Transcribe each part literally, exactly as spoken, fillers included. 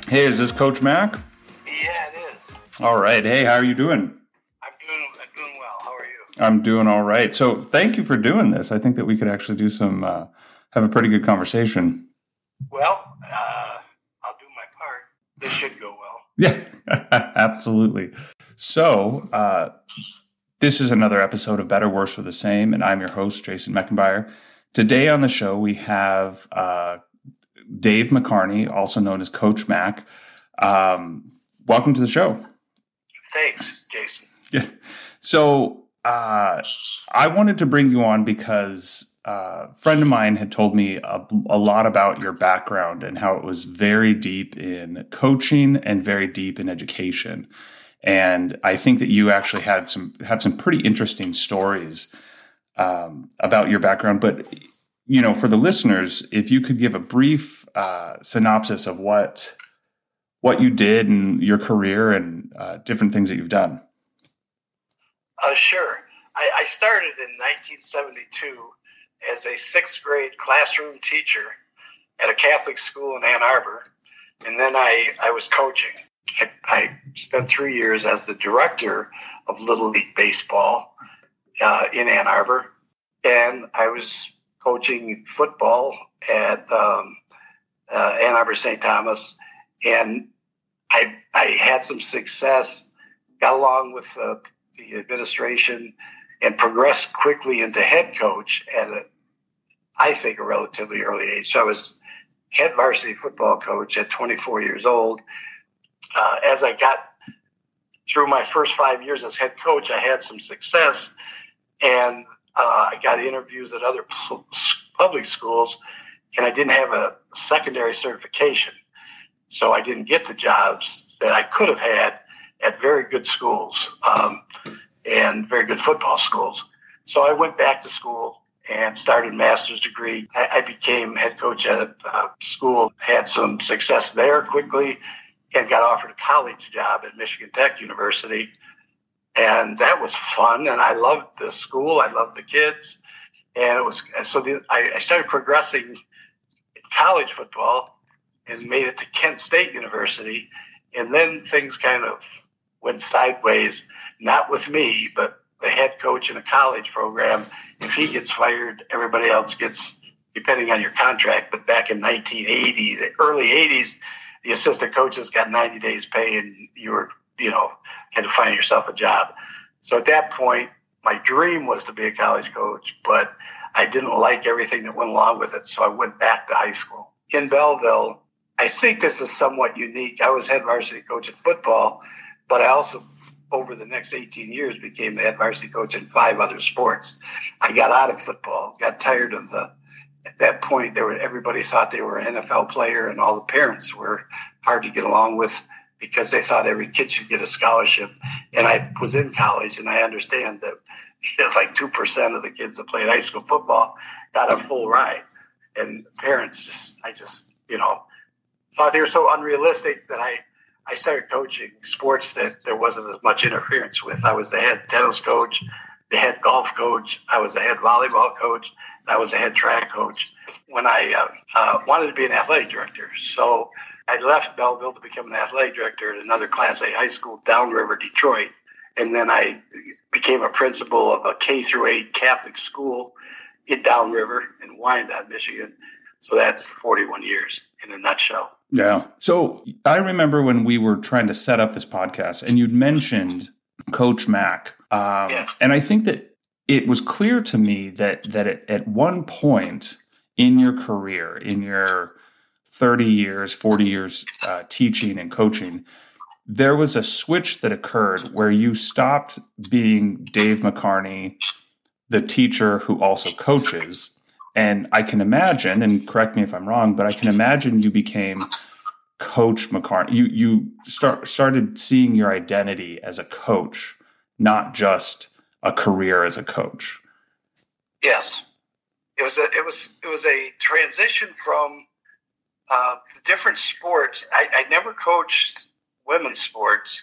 Hey, is this Coach Mac? Yeah, it is. All right. Hey, how are you doing? I'm doing I'm doing well. How are you? I'm doing all right. So thank you for doing this. I think that we could actually do some, uh, have a pretty good conversation. Well, uh, I'll do my part. This should go well. Yeah, absolutely. So uh, this is another episode of Better, Worse, or the Same, and I'm your host, Jason Meckenbauer. Today on the show, we have uh, Dave McCarney, also known as Coach Mac. Um, welcome to the show. Thanks, Jason. Yeah. So uh, I wanted to bring you on because uh, a friend of mine had told me a, a lot about your background and how it was very deep in coaching and very deep in education. And I think that you actually had some have some pretty interesting stories um, about your background. But you know, for the listeners, if you could give a brief uh, synopsis of what what you did in your career and uh, different things that you've done. Uh, sure. I, I started in nineteen seventy-two as a sixth grade classroom teacher at a Catholic school in Ann Arbor, and then I, I was coaching. I, I spent three years as the director of Little League Baseball uh, in Ann Arbor, and I was coaching football at um, uh, Ann Arbor Saint Thomas, and I I had some success, got along with uh, the administration, and progressed quickly into head coach at a, I think, a relatively early age. So I was head varsity football coach at twenty-four years old. Uh, as I got through my first five years as head coach, I had some success, and uh, I got interviews at other public schools, and I didn't have a secondary certification. So I didn't get the jobs that I could have had at very good schools um, and very good football schools. So I went back to school and started a master's degree. I, I became head coach at a uh, school, had some success there quickly, and got offered a college job at Michigan Tech University. And that was fun, and I loved the school. I loved the kids. And it was so the, I, I started progressing in college football and made it to Kent State University. And then things kind of went sideways, not with me, but the head coach in a college program. If he gets fired, everybody else gets, depending on your contract. But back in nineteen eighty, the early eighties, the assistant coaches got ninety days pay, and you were, you know, had to find yourself a job. So at that point, my dream was to be a college coach, but I didn't like everything that went along with it. So I went back to high school. In Belleville, I think this is somewhat unique. I was head varsity coach in football, but I also, over the next eighteen years, became the head varsity coach in five other sports. I got out of football, got tired of the, at that point, there were, everybody thought they were an N F L player, and all the parents were hard to get along with because they thought every kid should get a scholarship. And I was in college, and I understand that it's like two percent of the kids that played high school football got a full ride. And parents just, I just, you know, thought they were so unrealistic that I, I started coaching sports that there wasn't as much interference with. I was the head tennis coach, the head golf coach. I was the head volleyball coach. And I was the head track coach when I uh, uh, wanted to be an athletic director. So I left Belleville to become an athletic director at another Class A high school, Downriver, Detroit. And then I became a principal of a K through eight Catholic school in Downriver in Wyandotte, Michigan. So that's forty-one years in a nutshell. Yeah. So I remember when we were trying to set up this podcast and you'd mentioned Coach Mac. Um, yeah. And I think that it was clear to me that, that at, at one point in your career, in your thirty years, forty years uh, teaching and coaching, there was a switch that occurred where you stopped being Dave McCarney, the teacher who also coaches. And I can imagine, and correct me if I'm wrong, but I can imagine you became Coach McCarney. You you start started seeing your identity as a coach, not just a career as a coach. Yes, it was a it was it was a transition from uh, the different sports. I, I never coached women's sports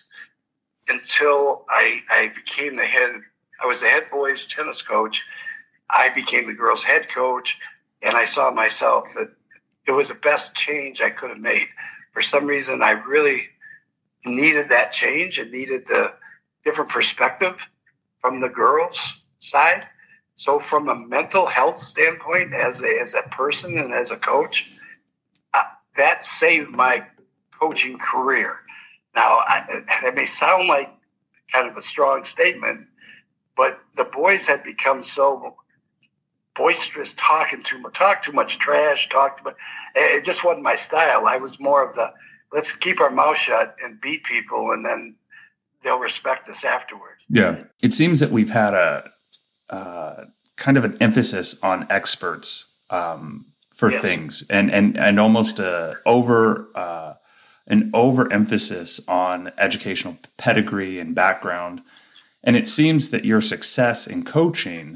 until I I became the head. I was the head boys tennis coach. I became the girls' head coach, and I saw myself that it was the best change I could have made. for some reason, I really needed that change and needed the different perspective from the girls' side. So from a mental health standpoint, as a, as a person and as a coach, uh, that saved my coaching career. Now, I, that may sound like kind of a strong statement, but the boys had become so boisterous, talking too much, talk too much trash, talk too much. It just wasn't my style. I was more of the, let's keep our mouth shut and beat people, and then they'll respect us afterwards. Yeah. It seems that we've had a uh, kind of an emphasis on experts um, for yes. things, and, and, and almost a over uh, an overemphasis on educational pedigree and background. And it seems that your success in coaching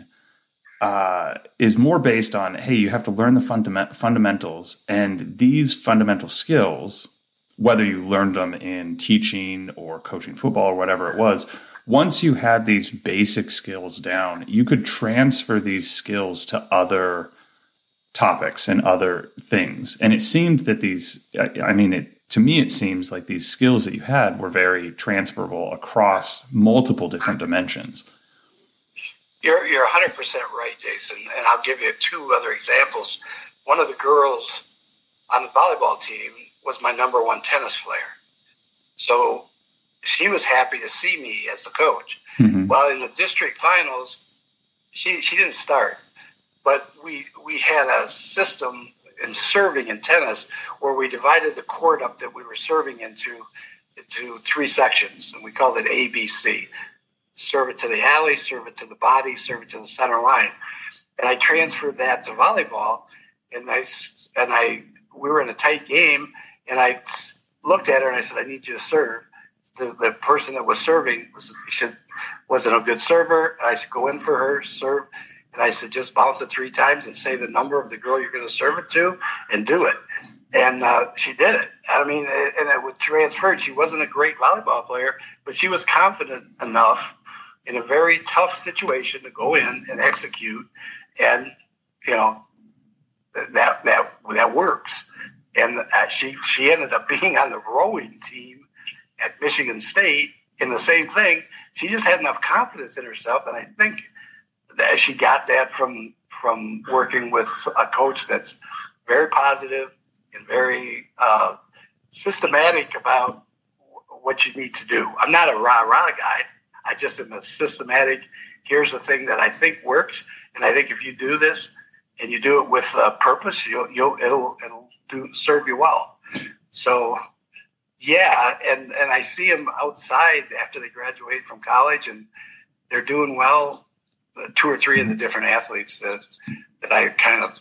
uh, is more based on, hey, you have to learn the fundament- fundamentals, and these fundamental skills, whether you learned them in teaching or coaching football or whatever it was, once you had these basic skills down, you could transfer these skills to other topics and other things. And it seemed that these, I mean, it, to me, it seems like these skills that you had were very transferable across multiple different dimensions. You're, you're one hundred percent right, Jason. And I'll give you two other examples. One of the girls on the volleyball team was my number one tennis player. So she was happy to see me as the coach. Mm-hmm. Well, in the district finals, she she didn't start. But we we had a system in serving in tennis where we divided the court up that we were serving into into three sections, and we called it A B C. Serve it to the alley, serve it to the body, serve it to the center line. And I transferred that to volleyball, and I and I we were in a tight game, and I looked at her and I said, I need you to serve. The the person that was serving was he said wasn't a good server. And I said, go in for her, serve. And I said, just bounce it three times and say the number of the girl you're going to serve it to, and do it. And uh, she did it. I mean, and it was transferred. She wasn't a great volleyball player, but she was confident enough in a very tough situation to go in and execute. And, you know, that that that works. And uh, she, she ended up being on the rowing team at Michigan State in the same thing. She just had enough confidence in herself, and I think that she got that from from working with a coach that's very positive and very uh, systematic about what you need to do. I'm not a rah-rah guy. I just am a systematic, here's the thing that I think works, and I think if you do this and you do it with a purpose, you'll, you'll it'll it'll do serve you well. So, yeah, and, and I see them outside after they graduate from college, and they're doing well. Two or three of the different athletes that that I kind of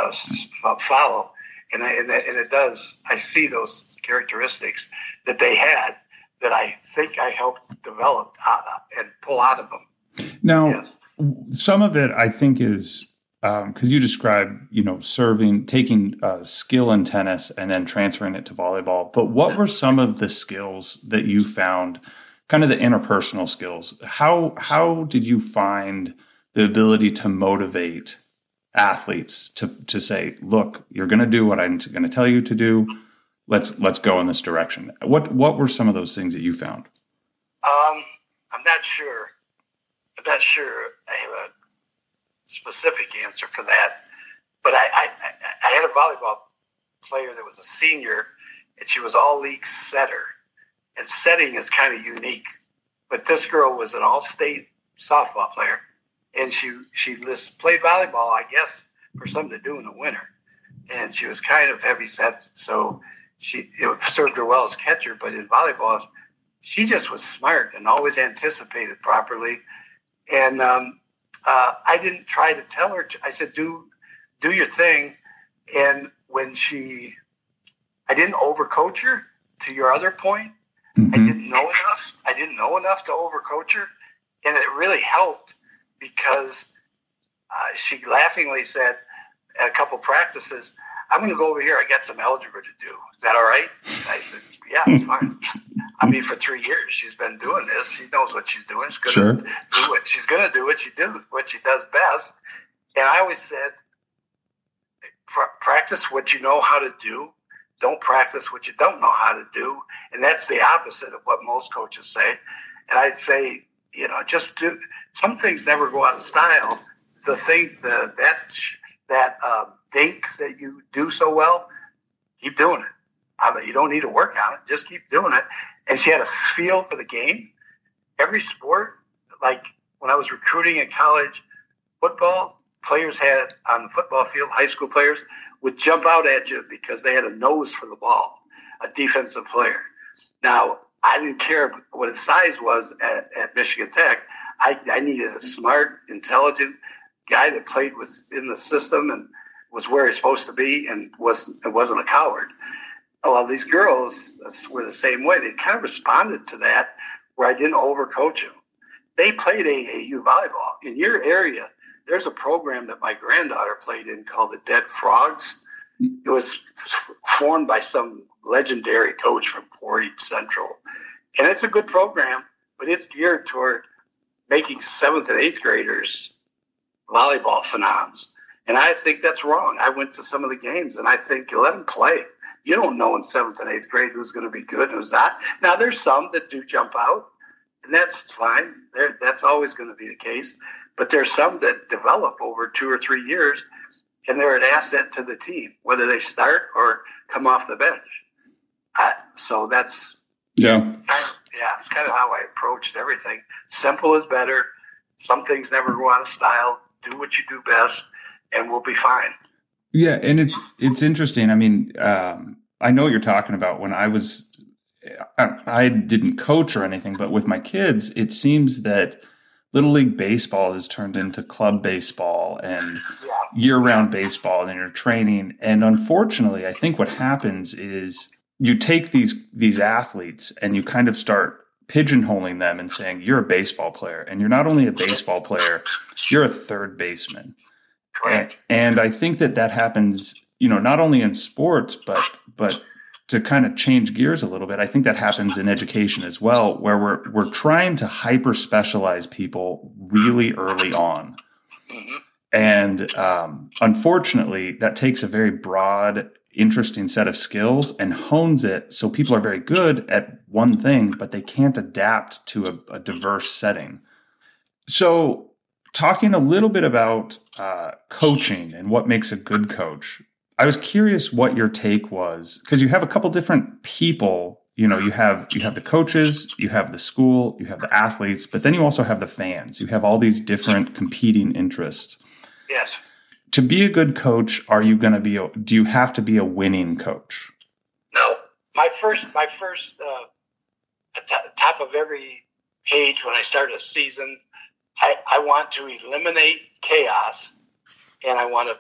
uh, follow, and I, and it does. I see those characteristics that they had that I think I helped develop out of and pull out of them. Now, yes. Some of it I think is because um, you described, you know, serving, taking uh, skill in tennis and then transferring it to volleyball. But what were some of the skills that you found? Kind of the interpersonal skills. How how did you find the ability to motivate athletes to to say, look, you're going to do what I'm going to tell you to do. Let's let's go in this direction. What what were some of those things that you found? Um, I'm not sure. I'm not sure I have a specific answer for that. But I I, I had a volleyball player that was a senior, and she was all league setter. And setting is kind of unique, but this girl was an all-state softball player, and she she list, played volleyball, I guess, for something to do in the winter. And she was kind of heavy set, so she it served her well as catcher. But in volleyball, she just was smart and always anticipated properly. And um, uh, I didn't try to tell her. I said, "Do do your thing." And when she, I didn't overcoach her. To your other point. Mm-hmm. I didn't know enough. I didn't know enough to overcoach her, and it really helped because uh, she laughingly said at a couple practices, "I'm going to go over here. I got some algebra to do. Is that all right?" And I said, "Yeah, it's fine." I mean, for three years she's been doing this. She knows what she's doing. She's going to sure. do it. She's going to do what she do what she does best. And I always said, practice what you know how to do don't practice what you don't know how to do. And that's the opposite of what most coaches say. And I'd say, you know, just do, some things never go out of style. The thing, the, that, that uh, dink that you do so well, keep doing it. I mean, you don't need to work on it. Just keep doing it. And she had a feel for the game. Every sport, like when I was recruiting in college football, players had on the football field, high school players would jump out at you because they had a nose for the ball, a defensive player. Now, I didn't care what his size was at, at Michigan Tech. I, I needed a smart, intelligent guy that played within the system and was where he's supposed to be and was, wasn't a coward. Well, these girls were the same way. They kind of responded to that where I didn't overcoach them. They played A A U volleyball. In your area, there's a program that my granddaughter played in called the Dead Frogs. It was formed by some legendary coach from Portage Central. And it's a good program, but it's geared toward making seventh and eighth graders volleyball phenoms. And I think that's wrong. I went to some of the games, and I think you let them play. You don't know in seventh and eighth grade who's going to be good and who's not. Now, there's some that do jump out, and that's fine. They're, that's always going to be the case. But there's some that develop over two or three years, and they're an asset to the team, whether they start or come off the bench. I, so that's yeah, kind of, yeah, it's kind of how I approached everything. Simple is better. Some things never go out of style. Do what you do best, and we'll be fine. Yeah, and it's it's interesting. I mean, um, I know what you're talking about. When I was, I, I didn't coach or anything, but with my kids, it seems that Little League baseball has turned into club baseball and Yeah. year-round baseball, and you're training. And unfortunately, I think what happens is you take these these athletes and you kind of start pigeonholing them and saying, you're a baseball player. And you're not only a baseball player, you're a third baseman. Correct. And, and I think that that happens, you know, not only in sports, but but to kind of change gears a little bit, I think that happens in education as well, where we're we're trying to hyper specialize people really early on. Mm-hmm. And um, unfortunately, that takes a very broad, interesting set of skills and hones it so people are very good at one thing, but they can't adapt to a, a diverse setting. So talking a little bit about uh, coaching and what makes a good coach, I was curious what your take was, because you have a couple different people. You know, you have you have the coaches, you have the school, you have the athletes, but then you also have the fans. You have all these different competing interests. Yes. To be a good coach, are you going to be? A, do you have to be a winning coach? No. My first, my first, uh, at the top of every page when I start a season, I, I want to eliminate chaos, and I want to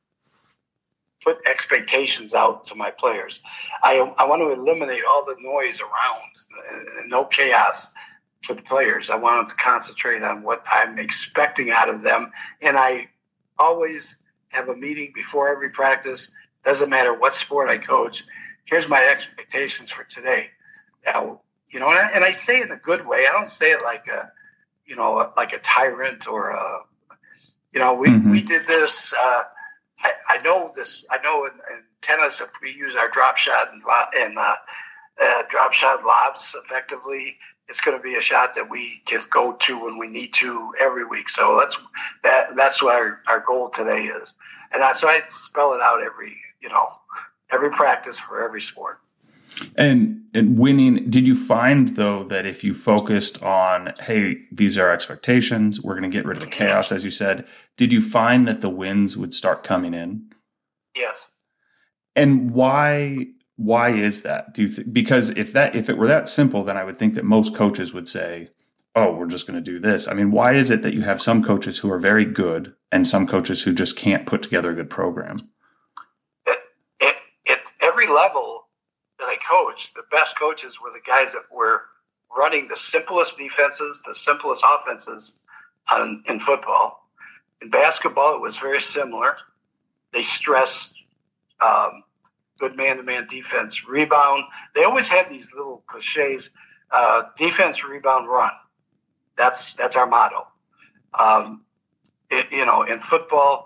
put expectations out to my players. I I want to eliminate all the noise around and, and no chaos for the players. I want them to concentrate on what I'm expecting out of them. And I always have a meeting before every practice. Doesn't matter what sport I coach. Here's my expectations for today. Now, you know, and I, and I say it in a good way. I don't say it like a, you know, like a tyrant or a, you know, we, mm-hmm. we did this, uh, I, I know this. I know in, in tennis, if we use our drop shot and, and uh, uh, drop shot lobs effectively, it's going to be a shot that we can go to when we need to every week. So that's that. That's what our, our goal today is, and I, so I spell it out every you know every practice for every sport. And and winning, did you find though that if you focused on, hey, these are our expectations, we're going to get rid of the chaos, as you said, did you find that the wins would start coming in? Yes. And why why is that? Do you th- because if that if it were that simple, then I would think that most coaches would say, oh, we're just going to do this. I mean, why is it that you have some coaches who are very good and some coaches who just can't put together a good program? At, at, at every level that I coached, the best coaches were the guys that were running the simplest defenses, the simplest offenses on, in football. In basketball, it was very similar. They stressed um, good man-to-man defense, rebound. They always had these little cliches, uh, defense, rebound, run. That's that's our motto. Um, it, you know, in football,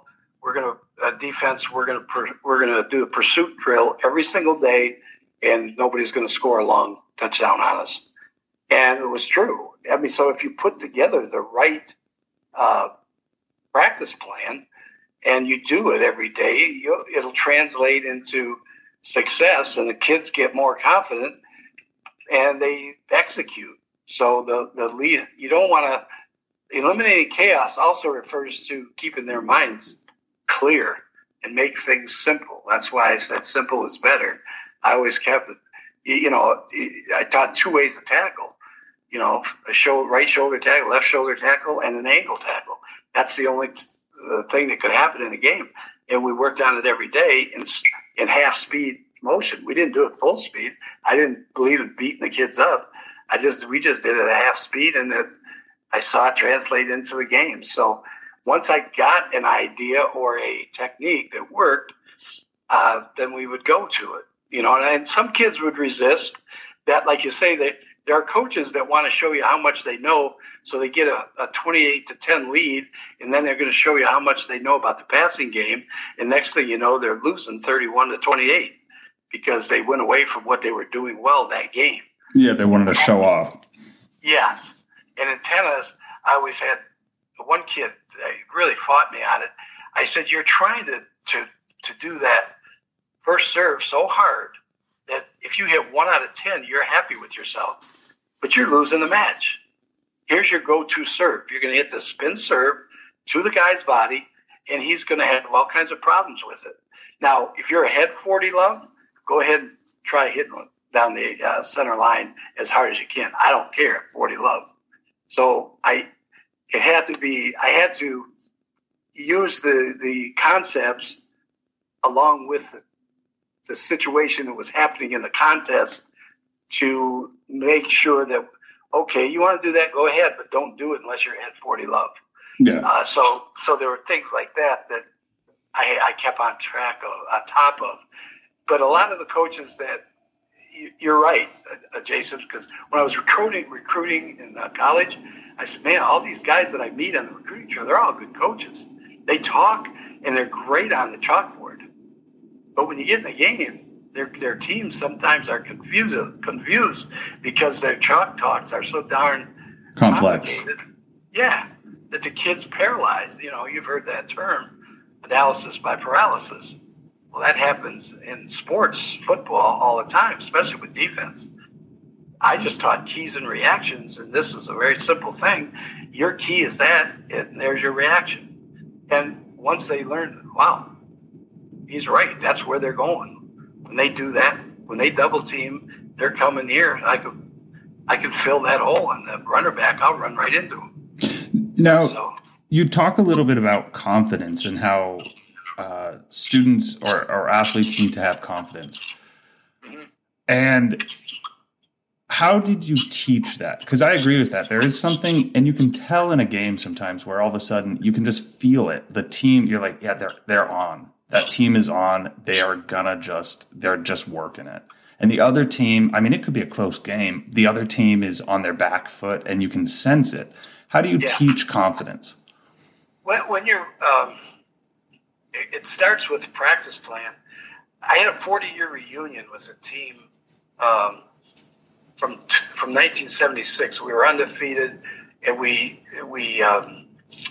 we're going to uh, defense. We're going to per, we're going to do a pursuit drill every single day, and nobody's going to score a long touchdown on us. And it was true. I mean, so if you put together the right uh, practice plan and you do it every day, you, it'll translate into success, and the kids get more confident and they execute. So the the lead, you don't want to eliminating chaos. Also refers to keeping their minds clear and make things simple. That's why I said simple is better. I always kept it. You know, I taught two ways to tackle. You know, a shoulder, right shoulder tackle, left shoulder tackle, and an ankle tackle. That's the only uh, thing that could happen in a game. And we worked on it every day in, in half speed motion. We didn't do it full speed. I didn't believe in beating the kids up. I just we just did it at half speed, and it, I saw it translate into the game. So once I got an idea or a technique that worked, uh, then we would go to it. You know, and, and some kids would resist that. Like you say, that there are coaches that want to show you how much they know, so they get a, a twenty-eight to ten lead, and then they're going to show you how much they know about the passing game. And next thing you know, they're losing thirty-one to twenty-eight because they went away from what they were doing well that game. Yeah, they wanted to show off. Yes. And in tennis, I always had one kid that really fought me on it. I said, you're trying to, to, to do that first serve so hard that if you hit one out of ten, you're happy with yourself, but you're losing the match. Here's your go-to serve. You're going to hit the spin serve to the guy's body, and he's going to have all kinds of problems with it. Now, if you're ahead forty love, go ahead and try hitting down the uh, center line as hard as you can. I don't care at forty love. So I, it had to be, I had to use the, the concepts along with the, the situation that was happening in the contest to make sure that, okay, you want to do that, go ahead, but don't do it unless you're at forty love. Yeah. Uh, so, so there were things like that that I, I kept on track of, on top of. But a lot of the coaches that you, you're right, uh, Jason, because when I was recruiting, recruiting in uh, college, I said, man, all these guys that I meet on the recruiting trail, they're all good coaches. They talk and they're great on the chalkboard. But when you get in the game, their their teams sometimes are confused, confused because their chalk talks are so darn complex. Yeah, that the kid's paralyzed. You know, you've heard that term, analysis by paralysis. Well, that happens in sports, football, all the time, especially with defense. I just taught keys and reactions, and this is a very simple thing. Your key is that, and there's your reaction. And once they learn, wow, he's right, that's where they're going. When they do that, when they double team, they're coming here. I could, I can fill that hole on the runner back. I'll run right into him. Now, so, you talk a little bit about confidence and how uh, students or, or athletes need to have confidence. Mm-hmm. And how did you teach that? Because I agree with that. There is something, and you can tell in a game sometimes where all of a sudden you can just feel it. The team, you're like, yeah, they're they're on. That team is on. They are gonna just, they're just working it. And the other team, I mean, it could be a close game. The other team is on their back foot, and you can sense it. How do you yeah. teach confidence? When, when you're, um, it, it starts with practice plan. I had a forty-year reunion with a team um, from from nineteen seventy-six. We were undefeated, and we we um,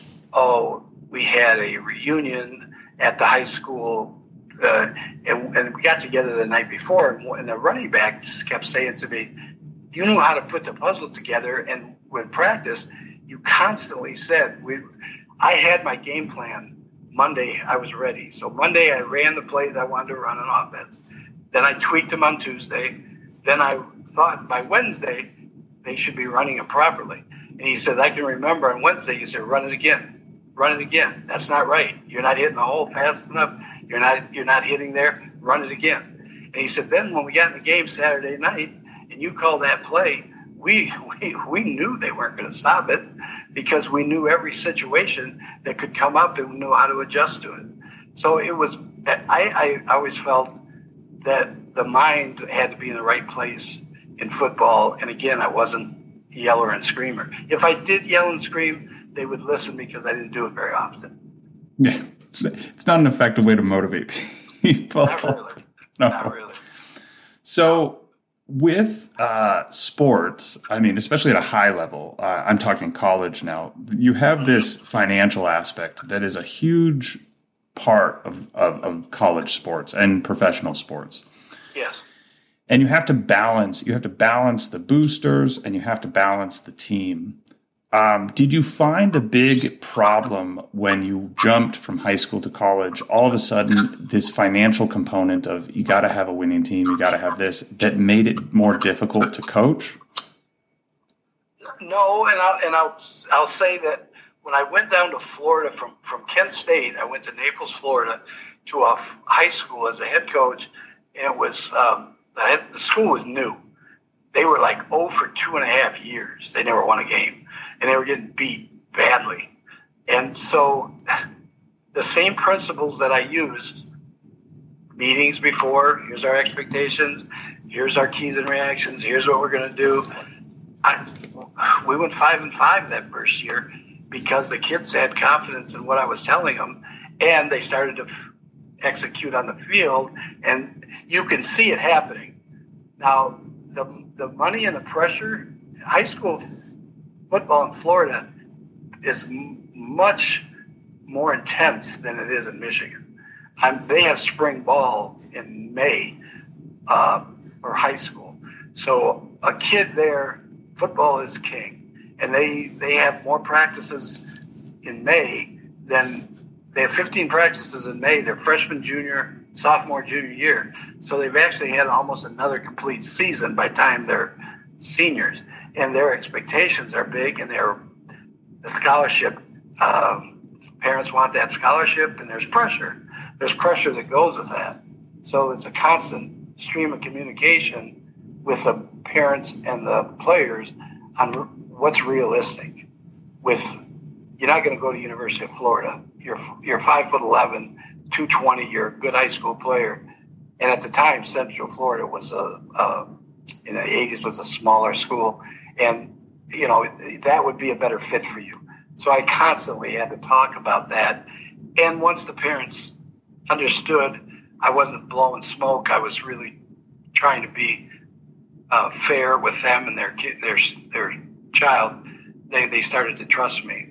oh we had a reunion at the high school, uh, and, and we got together the night before, and, and the running backs kept saying to me, "You knew how to put the puzzle together," and when practice, you constantly said, "We." I had my game plan. Monday, I was ready. So Monday, I ran the plays I wanted to run on offense. Then I tweaked them on Tuesday. Then I thought by Wednesday, they should be running it properly. And he said, I can remember on Wednesday, you said, run it again. Run it again. That's not right. You're not hitting the hole fast enough. You're not you're not hitting there. Run it again. And he said, then when we got in the game Saturday night and you called that play, we we, we knew they weren't going to stop it because we knew every situation that could come up and we knew how to adjust to it. So it was, I, I always felt that the mind had to be in the right place in football. And again, I wasn't a yeller and screamer. If I did yell and scream, they would listen because I didn't do it very often. Yeah. it's not an effective way to motivate people. Not really. No. Not really. So with uh, sports, I mean, especially at a high level, uh, I'm talking college now, you have this financial aspect that is a huge part of, of, of college sports and professional sports. Yes. And you have to balance, you have to balance the boosters and you have to balance the team. Um, did you find a big problem when you jumped from high school to college? All of a sudden, this financial component of you got to have a winning team, you got to have this, that made it more difficult to coach? No, and I'll and I'll I'll say that when I went down to Florida from from Kent State, I went to Naples, Florida, to a high school as a head coach, and it was um, the, head, the school was new. They were like oh for two and a half years. They never won a game. And they were getting beat badly. And so the same principles that I used, meetings before, here's our expectations, here's our keys and reactions, here's what we're going to do. I, we went five and five that first year because the kids had confidence in what I was telling them, and they started to f- execute on the field, and you can see it happening. Now, the the money and the pressure, high school football in Florida is m- much more intense than it is in Michigan. Um, they have spring ball in May uh, for high school. So a kid there, football is king. And they, they have more practices in May than they have fifteen practices in May. They're freshman, junior, sophomore, junior year. So they've actually had almost another complete season by the time they're seniors. And their expectations are big, and their the scholarship. Um, parents want that scholarship, and there's pressure. There's pressure that goes with that. So it's a constant stream of communication with the parents and the players on what's realistic. With you're not going to go to University of Florida. You're you're five foot eleven, two twenty. You're a good high school player, and at the time, Central Florida was a, a in the eighties was a smaller school. And, you know, that would be a better fit for you. So I constantly had to talk about that. And once the parents understood, I wasn't blowing smoke. I was really trying to be uh, fair with them and their kid, their their child. They they started to trust me.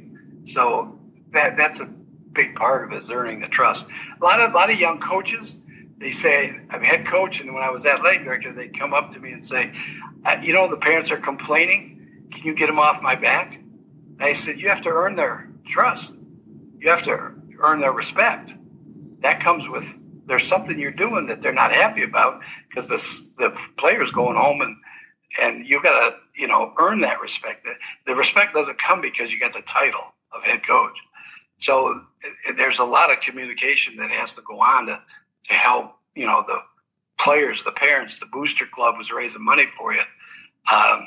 So that that's a big part of it, is earning the trust. A lot of a lot of young coaches, they say, I'm head coach, and when I was athletic director, they'd come up to me and say, you know, the parents are complaining. Can you get them off my back? And I said, you have to earn their trust. You have to earn their respect. That comes with, there's something you're doing that they're not happy about because the, the player's going home, and, and you got to, you know, earn that respect. The respect doesn't come because you got the title of head coach. So there's a lot of communication that has to go on to, to help, you know, the players, the parents, the booster club was raising money for you. Um,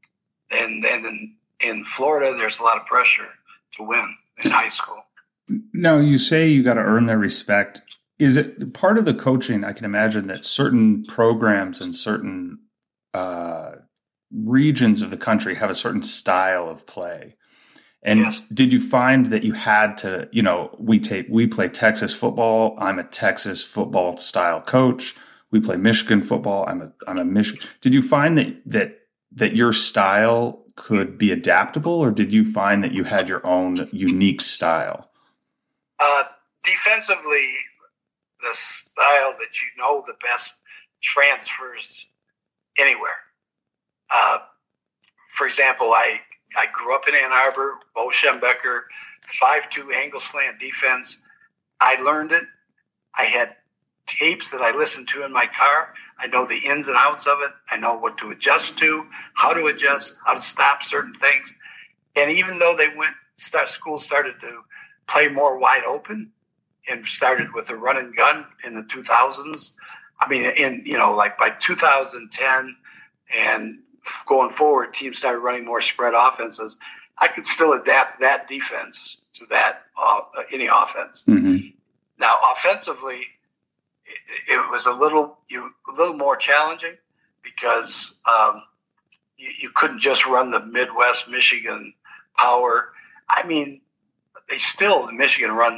and and in, in Florida, there's a lot of pressure to win in high school. Now, you say you got to earn their respect. Is it part of the coaching? I can imagine that certain programs and certain uh, regions of the country have a certain style of play. And yes. Did you find that you had to, you know, we take, we play Texas football. I'm a Texas football style coach. We play Michigan football. I'm a, I'm a Michigan. Did you find that, that, that your style could be adaptable, or did you find that you had your own unique style? Uh, defensively, the style that you know the best transfers anywhere. Uh, for example, I, I grew up in Ann Arbor, Bo Schembecker, five two angle slant defense. I learned it. I had tapes that I listened to in my car. I know the ins and outs of it. I know what to adjust to, how to adjust, how to stop certain things. And even though they went, start, schools started to play more wide open and started with a run and gun in the two thousands. I mean, in, you know, like by two thousand ten and going forward, teams started running more spread offenses. I could still adapt that defense to that, uh, any offense. Mm-hmm. Now, offensively, it, it was a little, you, a little more challenging because um, you, you couldn't just run the Midwest Michigan power. I mean, they still in Michigan run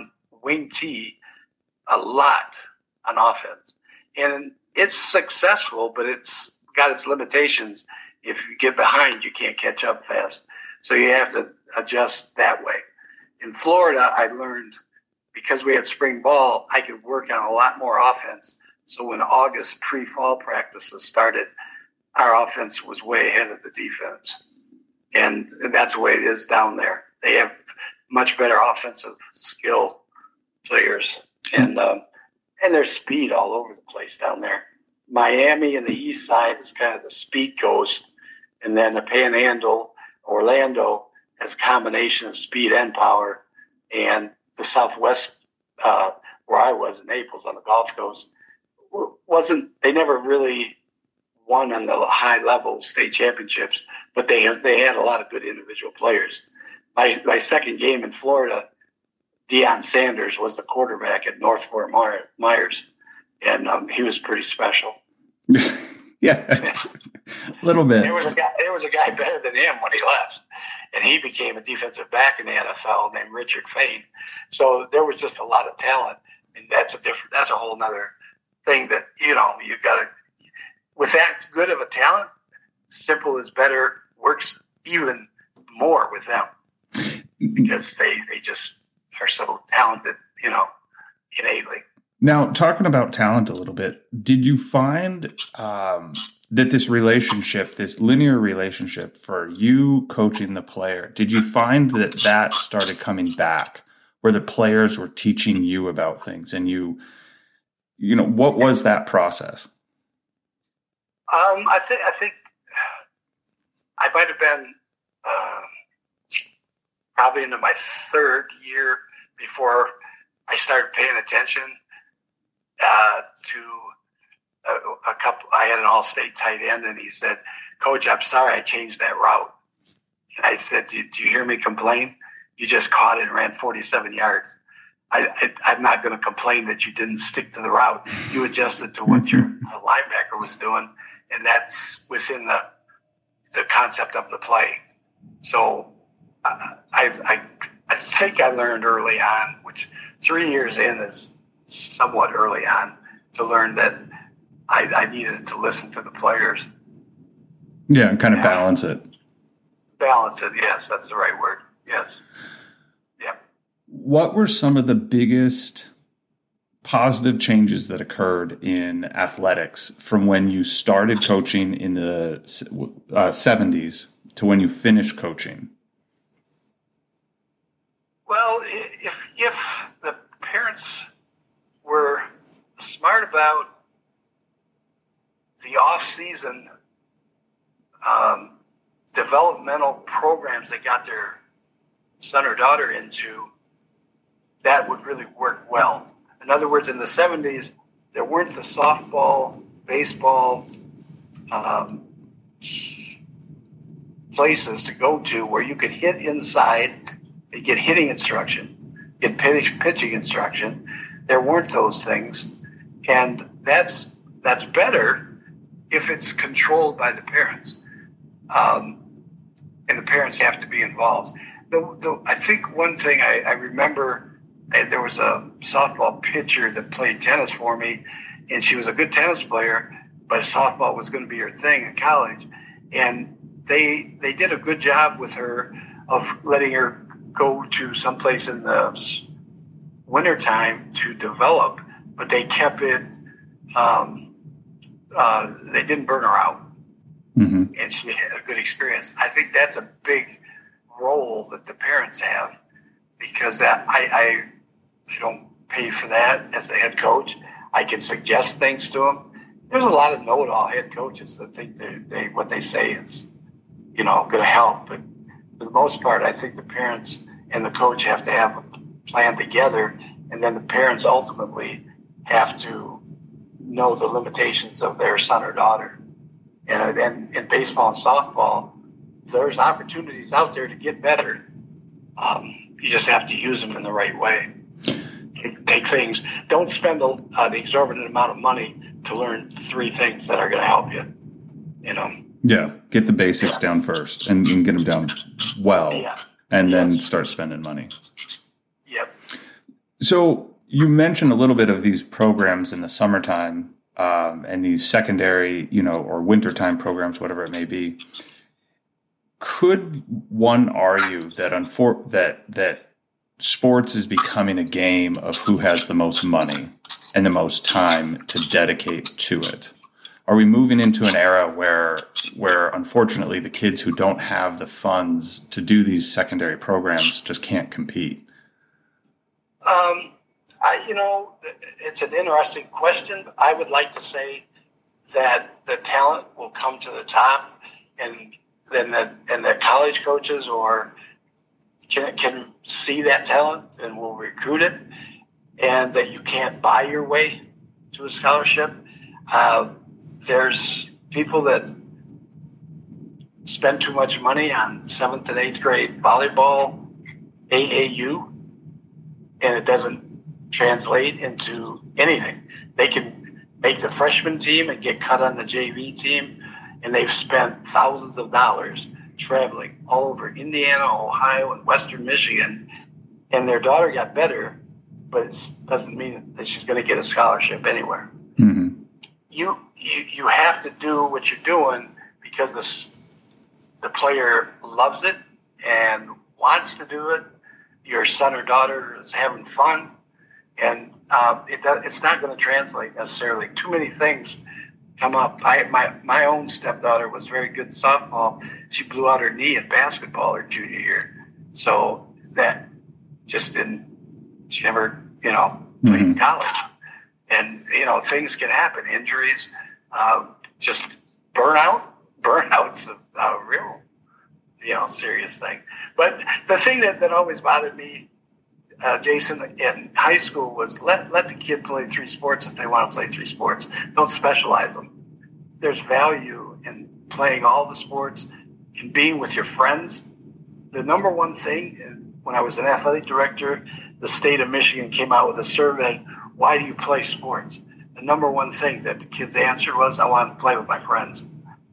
wing T a lot on offense. And it's successful, but it's got its limitations. If you get behind, you can't catch up fast. So you have to adjust that way. In Florida, I learned because we had spring ball, I could work on a lot more offense. So when August pre-fall practices started, our offense was way ahead of the defense. And that's the way it is down there. They have much better offensive skill players, and um, and there's speed all over the place down there. Miami and the east side is kind of the speed coast, and then the Panhandle, Orlando, has a combination of speed and power. And the Southwest, uh, where I was in Naples on the Gulf Coast, wasn't they never really won on the high level state championships, but they they had a lot of good individual players. My my second game in Florida, Deion Sanders was the quarterback at North Fort Myers, and um, he was pretty special. Yeah, a little bit. There was a guy. There was a guy better than him when he left, and he became a defensive back in the N F L named Richard Fain. So there was just a lot of talent, and that's a different. That's a whole other thing that you know you got to. With that good of a talent, simple is better works even more with them because they they just are so talented, you know, innately. Now, talking about talent a little bit, did you find um, that this relationship, this linear relationship for you coaching the player, did you find that that started coming back where the players were teaching you about things and you, you know, what was that process? Um, I think I think I might have been uh, probably into my third year before I started paying attention uh, to a, a couple. I had an all-state tight end, and he said, "Coach, I'm sorry I changed that route." And I said, "Do, do you hear me complain? You just caught it and ran forty-seven yards. I, I, I'm not going to complain that you didn't stick to the route. You adjusted to what your linebacker was doing." And that's within the the concept of the play. So uh, I, I I think I learned early on, which three years in is somewhat early on, to learn that I, I needed to listen to the players. Yeah, and kind of balance it. Balance it, yes, that's the right word. Yes. Yeah. What were some of the biggest positive changes that occurred in athletics from when you started coaching in the uh, seventies to when you finished coaching? Well, if if the parents were smart about the off-season um, developmental programs they got their son or daughter into, that would really work well. In other words, in the seventies, there weren't the softball, baseball um, places to go to where you could hit inside and get hitting instruction, get pitch, pitching instruction. There weren't those things. And that's that's better if it's controlled by the parents. Um, and the parents have to be involved. The, the, I think one thing I, I remember, there was a softball pitcher that played tennis for me, and she was a good tennis player, but softball was going to be her thing in college. And they they did a good job with her of letting her go to someplace in the wintertime to develop, but they kept it, um, uh, they didn't burn her out. Mm-hmm. And she had a good experience. I think that's a big role that the parents have, because that, I, I I don't pay for that as a head coach. I can suggest things to them. There's a lot of know-it-all head coaches that think they, they what they say is, you know, going to help. But for the most part, I think the parents and the coach have to have a plan together, and then the parents ultimately have to know the limitations of their son or daughter. And then in baseball and softball, there's opportunities out there to get better. Um, you just have to use them in the right way. Take things. Don't spend a, an exorbitant amount of money to learn three things that are going to help you. You know. Yeah, get the basics down first, and, and get them down well, yeah. and yes. then start spending money. Yep. So you mentioned a little bit of these programs in the summertime um, and these secondary, you know, or wintertime programs, whatever it may be. Could one argue that unfor- that that sports is becoming a game of who has the most money and the most time to dedicate to it? Are we moving into an era where where unfortunately the kids who don't have the funds to do these secondary programs just can't compete? Um, I, you know, it's an interesting question. I would like to say that the talent will come to the top, and then the and the college coaches or can can see that talent and will recruit it, and that you can't buy your way to a scholarship. Uh, there's people that spend too much money on seventh and eighth grade volleyball, A A U, and it doesn't translate into anything. They can make the freshman team and get cut on the J V team, and they've spent thousands of dollars traveling all over Indiana, Ohio, and Western Michigan, and their daughter got better, but it doesn't mean that she's going to get a scholarship anywhere. Mm-hmm. You, you you have to do what you're doing because this, the player loves it and wants to do it. Your son or daughter is having fun, and uh, it, it's not going to translate necessarily. Too many things come up. I my my own stepdaughter was very good in softball. She blew out her knee in basketball her junior year, so that just didn't. She never, you know, played Mm-hmm. in college, and you know things can happen. Injuries, uh, just burnout. Burnout's a, a real, you know, serious thing. But the thing that, that always bothered me, uh, Jason, in high school was let let the kid play three sports if they want to play three sports. Don't specialize them. There's value in playing all the sports, in being with your friends. The number one thing, and when I was an athletic director, the state of Michigan came out with a survey, why do you play sports? The number one thing that the kids answered was, I want to play with my friends.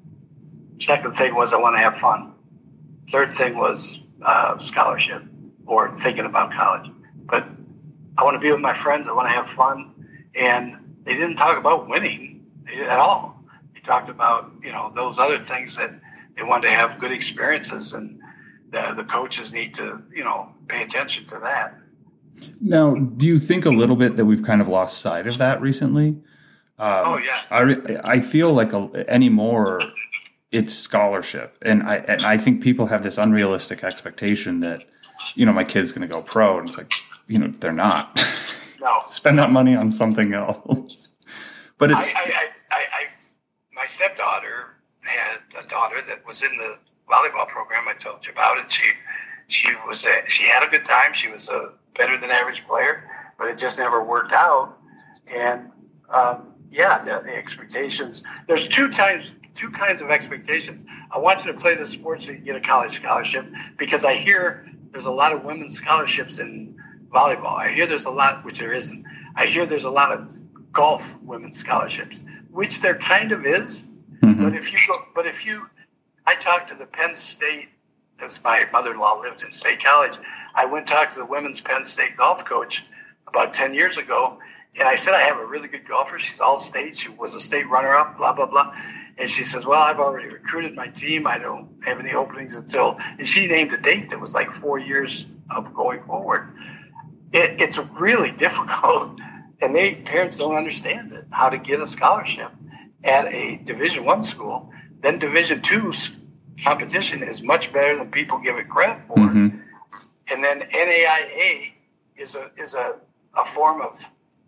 Second thing was, I want to have fun. Third thing was uh, scholarship or thinking about college. But I want to be with my friends. I want to have fun. And they didn't talk about winning at all. They talked about, you know, those other things that they wanted to have good experiences. And the, the coaches need to, you know, pay attention to that. Now, do you think a little bit that we've kind of lost sight of that recently? Um, oh, yeah. I, I feel like a, anymore it's scholarship. And I, and I think people have this unrealistic expectation that, you know, my kid's going to go pro. And it's like, you know, they're not. No. Spend that money on something else. But it's... I, I, I, I, my stepdaughter had a daughter that was in the volleyball program I told you about. And she, she, was a, she had a good time. She was a better than average player, but it just never worked out. And, um, yeah, the, the expectations, there's two times, two kinds of expectations. I want you to play the sport so you get a college scholarship, because I hear there's a lot of women's scholarships in volleyball. I hear there's a lot, which there isn't. I hear there's a lot of golf women's scholarships, which there kind of is. Mm-hmm. But if you go, but if you, I talked to the Penn State, as my mother-in-law lived in State College, I went and talked to the women's Penn State golf coach about ten years ago, and I said, I have a really good golfer. She's all state. She was a state runner-up, blah, blah, blah. And she says, well, I've already recruited my team. I don't have any openings until, and she named a date that was like four years of going forward. It, it's really difficult, and they parents don't understand it, how to get a scholarship at a Division One school. Then Division Two's competition is much better than people give it credit for. Mm-hmm. And then N A I A is a is a, a form of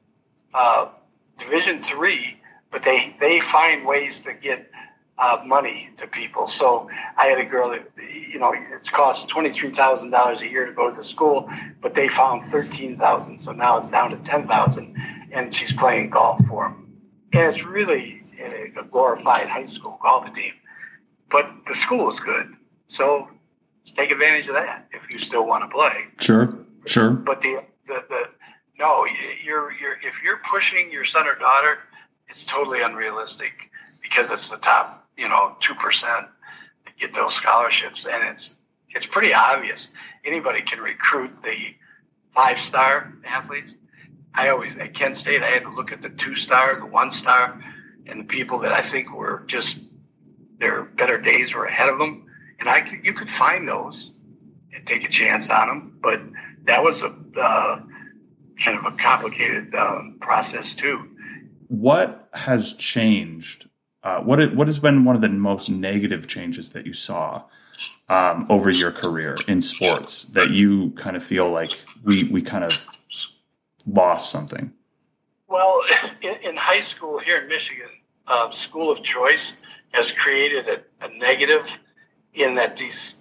uh, Division Three, but they, they find ways to get uh, money to people. So I had a girl that, you know, it's cost twenty-three thousand dollars a year to go to the school, but they found thirteen thousand dollars. So now it's down to ten thousand dollars, and she's playing golf for them. And it's really a glorified high school golf team. But the school is good. So take advantage of that if you still want to play. Sure, sure. But the, the, the no, you're, you're, if you're pushing your son or daughter, it's totally unrealistic, because it's the top, you know, two percent that get those scholarships. And it's, it's pretty obvious. Anybody can recruit the, five-star athletes. I always, at Kent State, I had to look at the two-star, the one-star, and the people that I think were just, their better days were ahead of them. And I could, you could find those and take a chance on them. But that was a uh, kind of a complicated um, process too. What has changed? Uh, what it, what has been one of the most negative changes that you saw um, over your career in sports that you kind of feel like we we kind of lost something? Well, in, in high school here in Michigan, uh, school of choice has created a, a negative in that these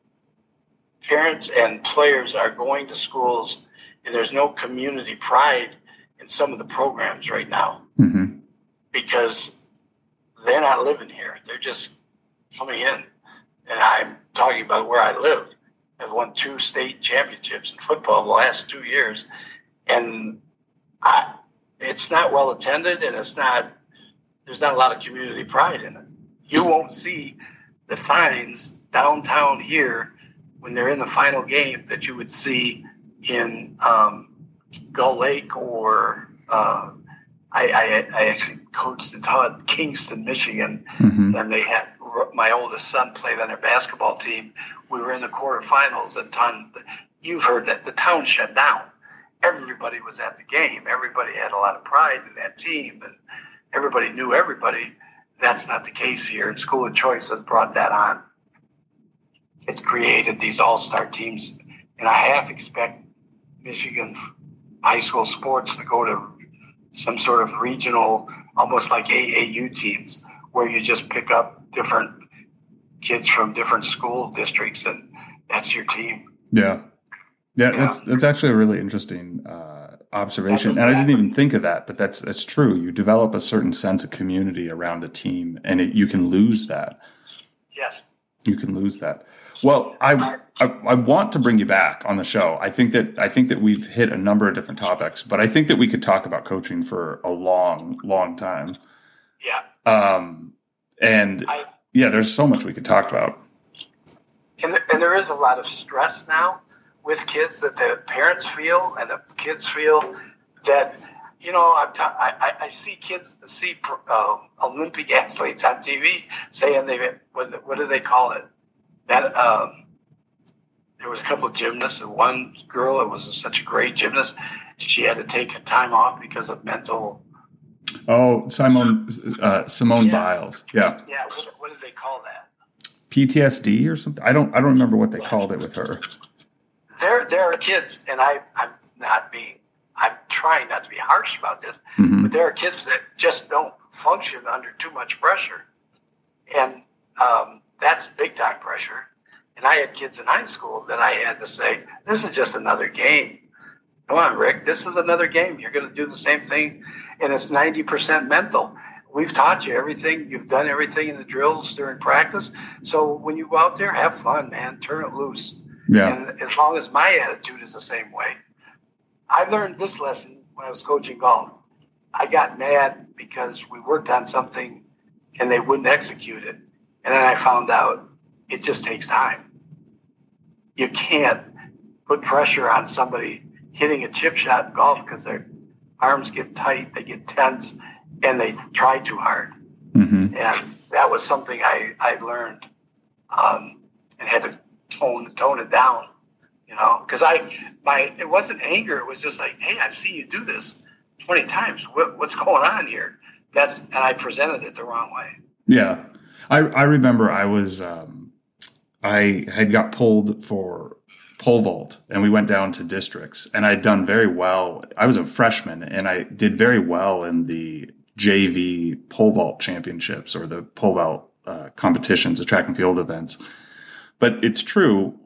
parents and players are going to schools and there's no community pride in some of the programs right now. Mm-hmm. Because they're not living here. They're just coming in. And I'm talking about where I live. I've won two state championships in football the last two years. And I, it's not well attended, and it's not, there's not a lot of community pride in it. You won't see the signs downtown here when they're in the final game that you would see in um, Gull Lake or uh, I, I, I actually coached and taught Kingston, Michigan, mm-hmm. and they had my oldest son played on their basketball team. We were in the quarterfinals. A ton. You've heard that the town shut down. Everybody was at the game. Everybody had a lot of pride in that team, and everybody knew everybody. That's not the case here. And School of Choice has brought that on. It's created these all-star teams, and I half expect Michigan high school sports to go to some sort of regional, almost like A A U teams, where you just pick up different kids from different school districts, and that's your team. Yeah. Yeah, yeah. that's that's actually a really interesting uh, observation. And I didn't even think of that, but that's that's true. You develop a certain sense of community around a team, and it, you can lose that. Yes. You can lose that. Well, I, I I want to bring you back on the show. I think that I think that we've hit a number of different topics, but I think that we could talk about coaching for a long, long time. Yeah. Um, and I, yeah, there's so much we could talk about. And there, and there is a lot of stress now with kids that the parents feel and the kids feel that, you know, I'm t- I, I see kids, see uh, Olympic athletes on T V saying they, what, what do they call it? That um, there was a couple of gymnasts, and one girl that was such a great gymnast, she had to take a time off because of mental. Oh, Simone uh, Simone yeah. Biles, yeah. Yeah, what, what did they call that? P T S D or something. I don't. I don't remember what they called it with her. There, there are kids, and I, I'm not being. I'm trying not to be harsh about this, mm-hmm. but there are kids that just don't function under too much pressure, and. Um, That's big time pressure. And I had kids in high school that I had to say, this is just another game. Come on, Rick, this is another game. You're going to do the same thing. And it's ninety percent mental. We've taught you everything. You've done everything in the drills during practice. So when you go out there, have fun, man. Turn it loose. Yeah. And as long as my attitude is the same way. I learned this lesson when I was coaching golf. I got mad because we worked on something and they wouldn't execute it. And then I found out it just takes time. You can't put pressure on somebody hitting a chip shot in golf because their arms get tight, they get tense, and they try too hard. Mm-hmm. And that was something I, I learned um, and had to tone tone it down, you know, because I my it wasn't anger. It was just like, hey, I've seen you do this twenty times. What, what's going on here? That's and I presented it the wrong way. Yeah. I, I remember I was um, I had got pulled for pole vault, and we went down to districts, and I'd done very well. I was a freshman, and I did very well in the J V pole vault championships or the pole vault uh, competitions, the track and field events. But it's true,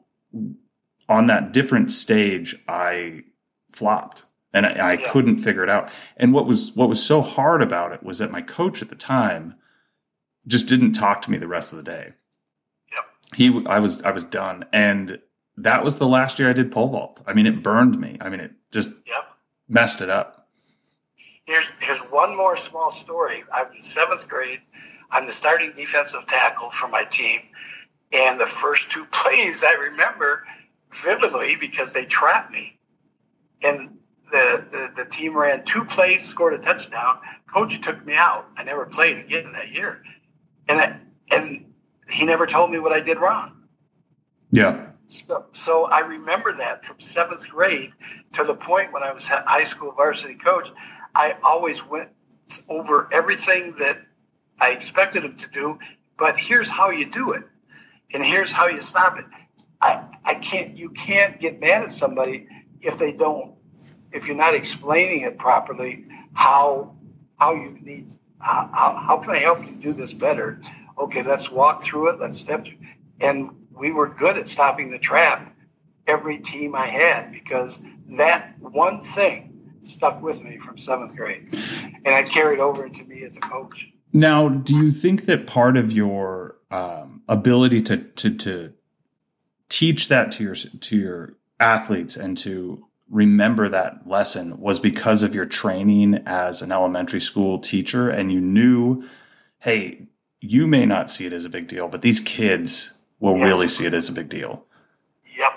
on that different stage, I flopped, and I, I yeah. couldn't figure it out. And what was what was so hard about it was that my coach at the time just didn't talk to me the rest of the day. Yep. He, I was, I was done. And that was the last year I did pole vault. I mean, it burned me. I mean, it just yep. messed it up. Here's, here's one more small story. I'm in seventh grade. I'm the starting defensive tackle for my team. And the first two plays I remember vividly because they trapped me. and the, the, the team ran two plays, scored a touchdown. Coach took me out. I never played again that year. And I, and he never told me what I did wrong. Yeah. So, so I remember that from seventh grade to the point when I was high school varsity coach. I always went over everything that I expected him to do, but here's how you do it, and here's how you stop it. I, I can't. You can't get mad at somebody if they don't. If you're not explaining it properly, how how you need. How, how can I help you do this better? Okay, let's walk through it. Let's step through. And we were good at stopping the trap every team I had, because that one thing stuck with me from seventh grade, and I carried over into me as a coach. Now, do you think that part of your um, ability to, to to teach that to your to your athletes and to remember that lesson was because of your training as an elementary school teacher, and you knew, hey, you may not see it as a big deal, but these kids will yes. really see it as a big deal? Yep.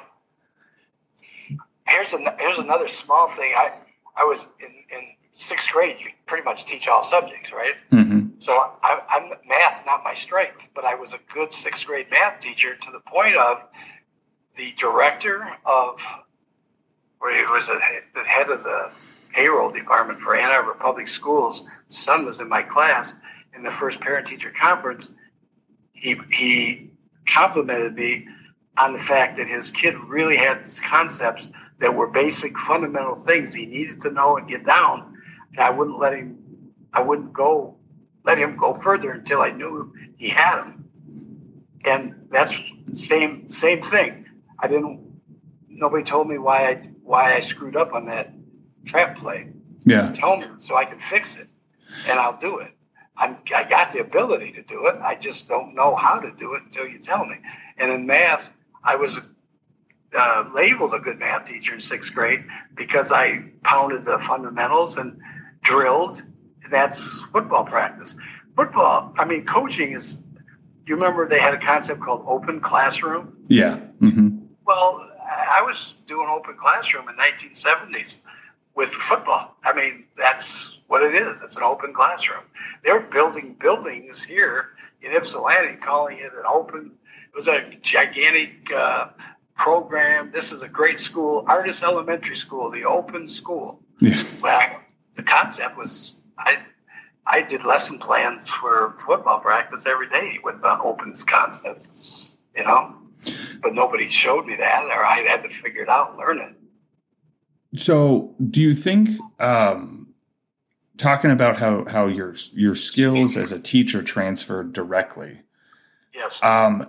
Here's an, here's another small thing. I I was in, in sixth grade. You pretty much teach all subjects, right? Mm-hmm. So I, I'm math's not my strength, but I was a good sixth grade math teacher to the point of the director of, where he was the head of the payroll department for Ann Arbor Public Schools. Son was in my class in the first parent-teacher conference. He he complimented me on the fact that his kid really had these concepts that were basic, fundamental things he needed to know and get down. And I wouldn't let him. I wouldn't go let him go further until I knew he had them. And that's same same thing. I didn't. Nobody told me why I why I screwed up on that trap play. Yeah. Tell me so I can fix it, and I'll do it. I'm, I got the ability to do it. I just don't know how to do it until you tell me. And in math, I was uh, labeled a good math teacher in sixth grade because I pounded the fundamentals and drilled. And that's football practice. Football, I mean, coaching is, you remember they had a concept called open classroom? Yeah. Mm-hmm. Well, I was doing open classroom in nineteen seventies with football. I mean, that's what it is. It's an open classroom. They're building buildings here in Ypsilanti, calling it an open. It was a gigantic uh, program. This is a great school, Artis Elementary School, the open school. Yeah. Well, the concept was I I did lesson plans for football practice every day with the open concepts, you know. But nobody showed me that, or I had to figure it out and learn it. So do you think, um, talking about how, how your your skills as a teacher transferred directly, yes. Um,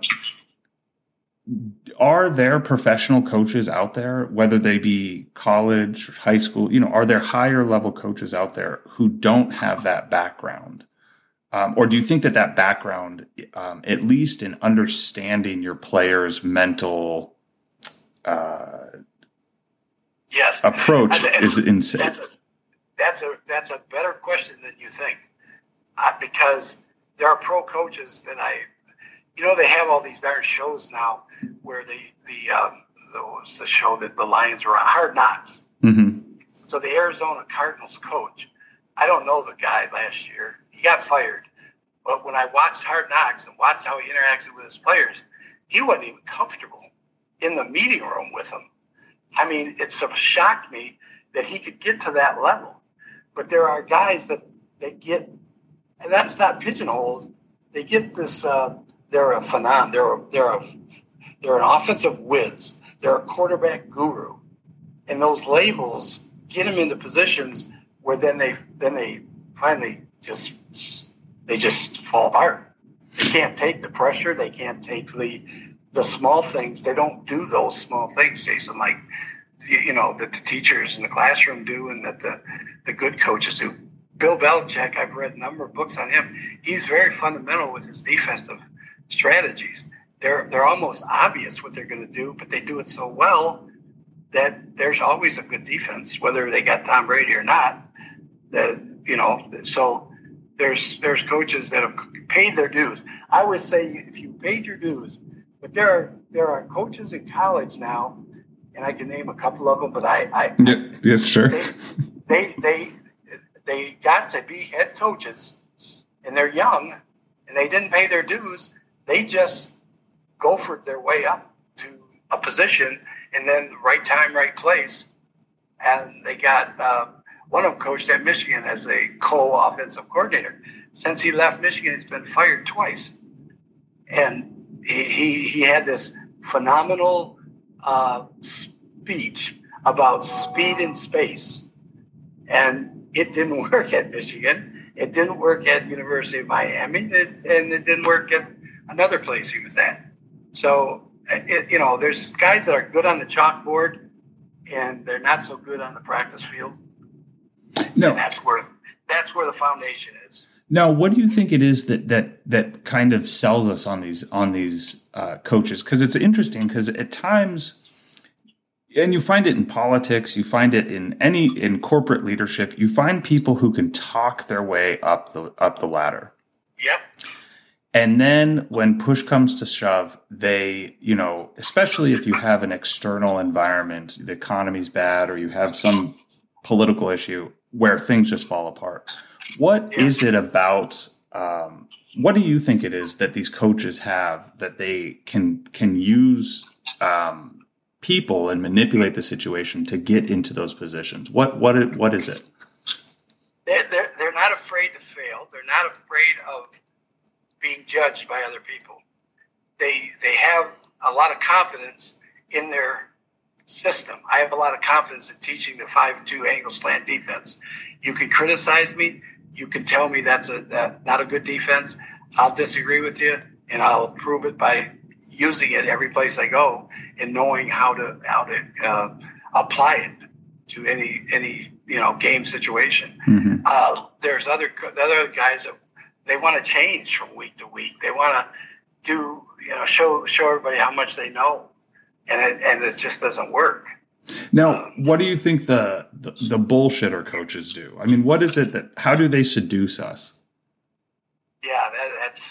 are there professional coaches out there, whether they be college, high school, you know, are there higher level coaches out there who don't have that background? Um, or do you think that that background, um, at least in understanding your players' mental uh, yes. approach, is insane? That's a, that's a that's a better question than you think, uh, because there are pro coaches that I, you know, they have all these darn shows now where the the um, the, what's the show that the Lions were on, Hard Knocks. Mm-hmm. So the Arizona Cardinals coach, I don't know the guy last year. He got fired. But when I watched Hard Knocks and watched how he interacted with his players, he wasn't even comfortable in the meeting room with them. I mean, it sort of shocked me that he could get to that level. But there are guys that, that get, and that's not pigeonholed, they get this, uh, they're a phenom, they're a, they're a, they're an offensive whiz, they're a quarterback guru. And those labels get them into positions where then they then they finally just they just fall apart. They can't take the pressure. They can't take the the small things. They don't do those small things, Jason, like you know that the teachers in the classroom do, and that the the good coaches do. Bill Belichick, I've read a number of books on him. He's very fundamental with his defensive strategies. They're they're almost obvious what they're going to do, but they do it so well that there's always a good defense, whether they got Tom Brady or not. That you know, so there's there's coaches that have paid their dues. I always say if you paid your dues, but there are there are coaches in college now and I can name a couple of them, but I, I yeah, yeah, sure. They, they, they, they got to be head coaches, and they're young, and they didn't pay their dues. They just gophered their way up to a position, and then right time, right place, and they got uh, one of them coached at Michigan as a co-offensive coordinator. Since he left Michigan, he's been fired twice. And he, he, he had this phenomenal uh, speech about speed in space. And it didn't work at Michigan. It didn't work at University of Miami. It, and it didn't work at another place he was at. So, it, you know, there's guys that are good on the chalkboard, and they're not so good on the practice field. No. And that's where that's where the foundation is. Now, what do you think it is that that that kind of sells us on these on these uh, coaches? Because it's interesting. Because at times, and you find it in politics, you find it in any in corporate leadership, you find people who can talk their way up the up the ladder. Yep. And then when push comes to shove, they, you know, especially if you have an external environment, the economy's bad, or you have some political issue where things just fall apart. What yes. is it about? Um, what do you think it is that these coaches have that they can can use um, people and manipulate the situation to get into those positions? What what is, what is it? They're, they're they're not afraid to fail. They're not afraid of being judged by other people. They they have a lot of confidence in their system. I have a lot of confidence in teaching the five two angle slant defense. You can criticize me. You can tell me that's a that, not a good defense. I'll disagree with you, and I'll prove it by using it every place I go and knowing how to how to uh, apply it to any any you know game situation. Mm-hmm. Uh, there's other other guys that they want to change from week to week. They want to do you know show show everybody how much they know, and it, and it just doesn't work. Now, what do you think the, the the bullshitter coaches do? I mean, what is it that? How do they seduce us? Yeah, that,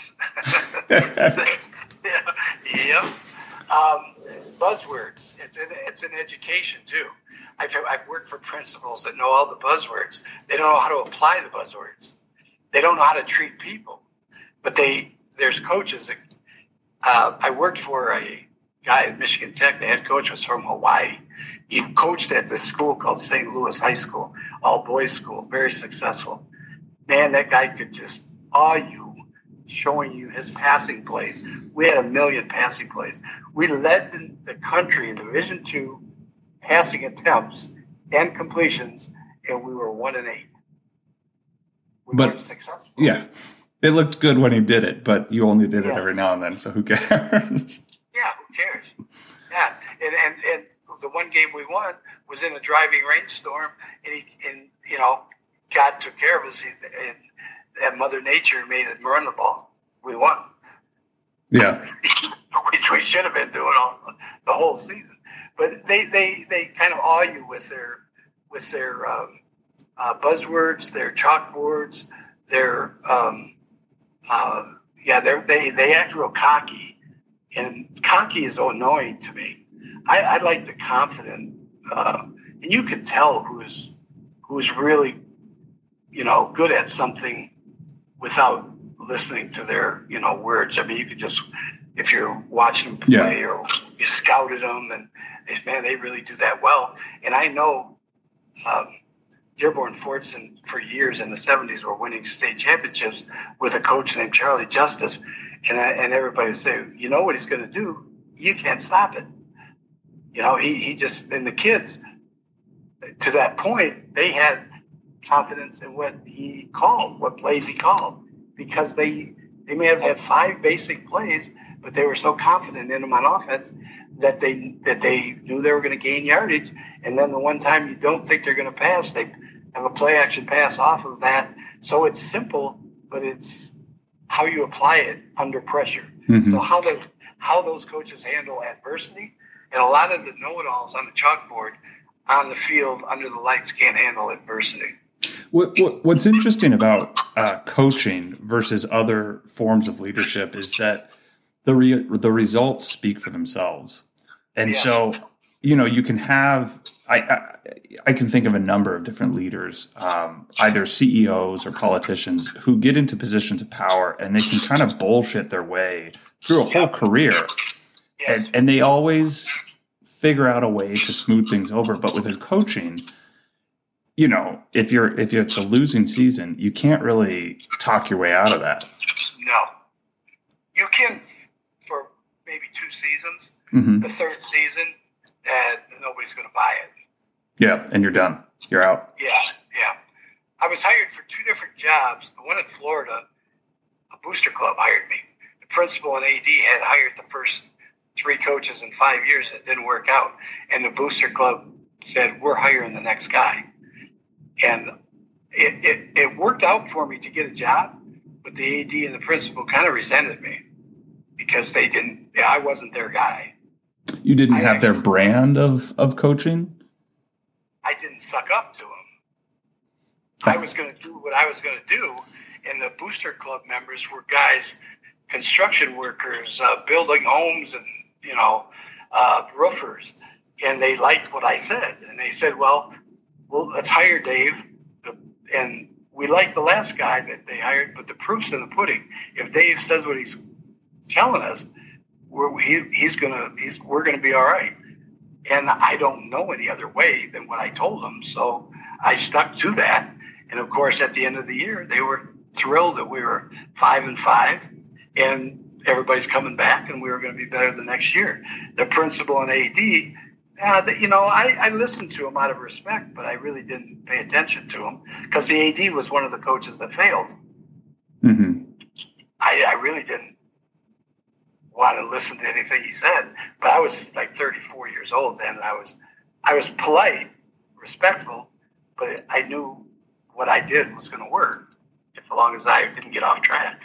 that's, that's yeah, yep. Um, buzzwords. It's it's an education too. I've I've worked for principals that know all the buzzwords. They don't know how to apply the buzzwords. They don't know how to treat people. But they there's coaches that uh, I worked for a guy at Michigan Tech. The head coach was from Hawaii. He coached at this school called Saint Louis High School, all boys school, very successful. Man, that guy could just awe you, showing you his passing plays. We had a million passing plays. We led the, the country in Division Two passing attempts and completions, and we were one and eight. We but, weren't successful. Yeah, it looked good when he did it, but you only did yes. it every now and then, so who cares? Yeah, who cares? Yeah, and and and. The one game we won was in a driving rainstorm, and he, and you know, God took care of us, and, and Mother Nature made it run the ball. We won. Yeah, which we should have been doing all the whole season. But they, they, they kind of awe you with their with their um, uh, buzzwords, their chalkboards, their um, uh, yeah, they they they act real cocky, and cocky is so annoying to me. I, I like the confident, uh, and you can tell who's who's really, you know, good at something without listening to their, you know, words. I mean, you could just, if you're watching them play yeah. or you scouted them, and they, man, they really do that well. And I know um, Dearborn Fordson for years in the seventies were winning state championships with a coach named Charlie Justice, and I, and everybody would say, you know what he's going to do? You can't stop it. You know, he, he just, and the kids, to that point, they had confidence in what he called, what plays he called, because they they may have had five basic plays, but they were so confident in them on offense that they that they knew they were going to gain yardage. And then the one time you don't think they're going to pass, they have a play action pass off of that. So it's simple, but it's how you apply it under pressure. Mm-hmm. So how the how those coaches handle adversity. And a lot of the know-it-alls on the chalkboard, on the field, under the lights, can't handle adversity. What, what, what's interesting about uh, coaching versus other forms of leadership is that the re- the results speak for themselves. And yes. so you know, you can have, I, I, I can think of a number of different leaders, um, either C E Os or politicians who get into positions of power and they can kind of bullshit their way through a whole career. Yes. And, and they always figure out a way to smooth things over. But with their coaching, you know, if you're, if it's a losing season, you can't really talk your way out of that. No. You can for maybe two seasons. Mm-hmm. The third season, and nobody's going to buy it. Yeah, and you're done. You're out. Yeah, yeah. I was hired for two different jobs. The one in Florida, a booster club hired me. The principal and A D had hired the first three coaches in five years. And it didn't work out. And the booster club said, we're hiring the next guy. And it, it, it worked out for me to get a job, but the A D and the principal kind of resented me because they didn't, yeah, I wasn't their guy. You didn't I have actually, their brand of, of coaching? I didn't suck up to them. I was going to do what I was going to do, and the booster club members were guys, construction workers, uh, building homes, and you know, uh, roofers, and they liked what I said, and they said, "Well, well, let's hire Dave," and we liked the last guy that they hired, but the proof's in the pudding. If Dave says what he's telling us, we're, he, he's gonna, he's, we're gonna be all right. And I don't know any other way than what I told them, so I stuck to that. And of course, at the end of the year, they were thrilled that we were five and five, and everybody's coming back, and we were going to be better the next year. The principal and A D, uh, the, you know, I, I listened to them out of respect, but I really didn't pay attention to them because the A D was one of the coaches that failed. Mm-hmm. I, I really didn't want to listen to anything he said, but I was like thirty-four years old then, and I was, I was polite, respectful, but I knew what I did was going to work as long as I didn't get off track.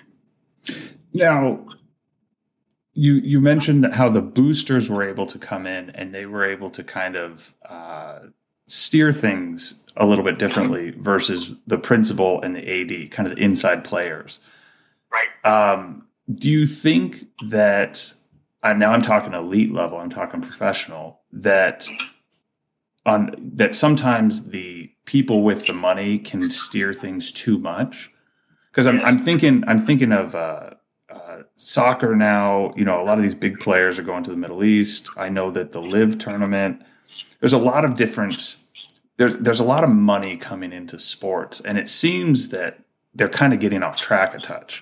Now, you you mentioned that how the boosters were able to come in and they were able to kind of uh, steer things a little bit differently versus the principal and the A D, kind of the inside players. Right. Um, do you think that, uh, now I'm talking elite level, I'm talking professional, that on that sometimes the people with the money can steer things too much? Because I'm, yes. I'm thinking I'm thinking of uh, uh, soccer now. You know, a lot of these big players are going to the Middle East. I know that the Live tournament, there's a lot of different, there's, there's a lot of money coming into sports, and it seems that they're kind of getting off track a touch.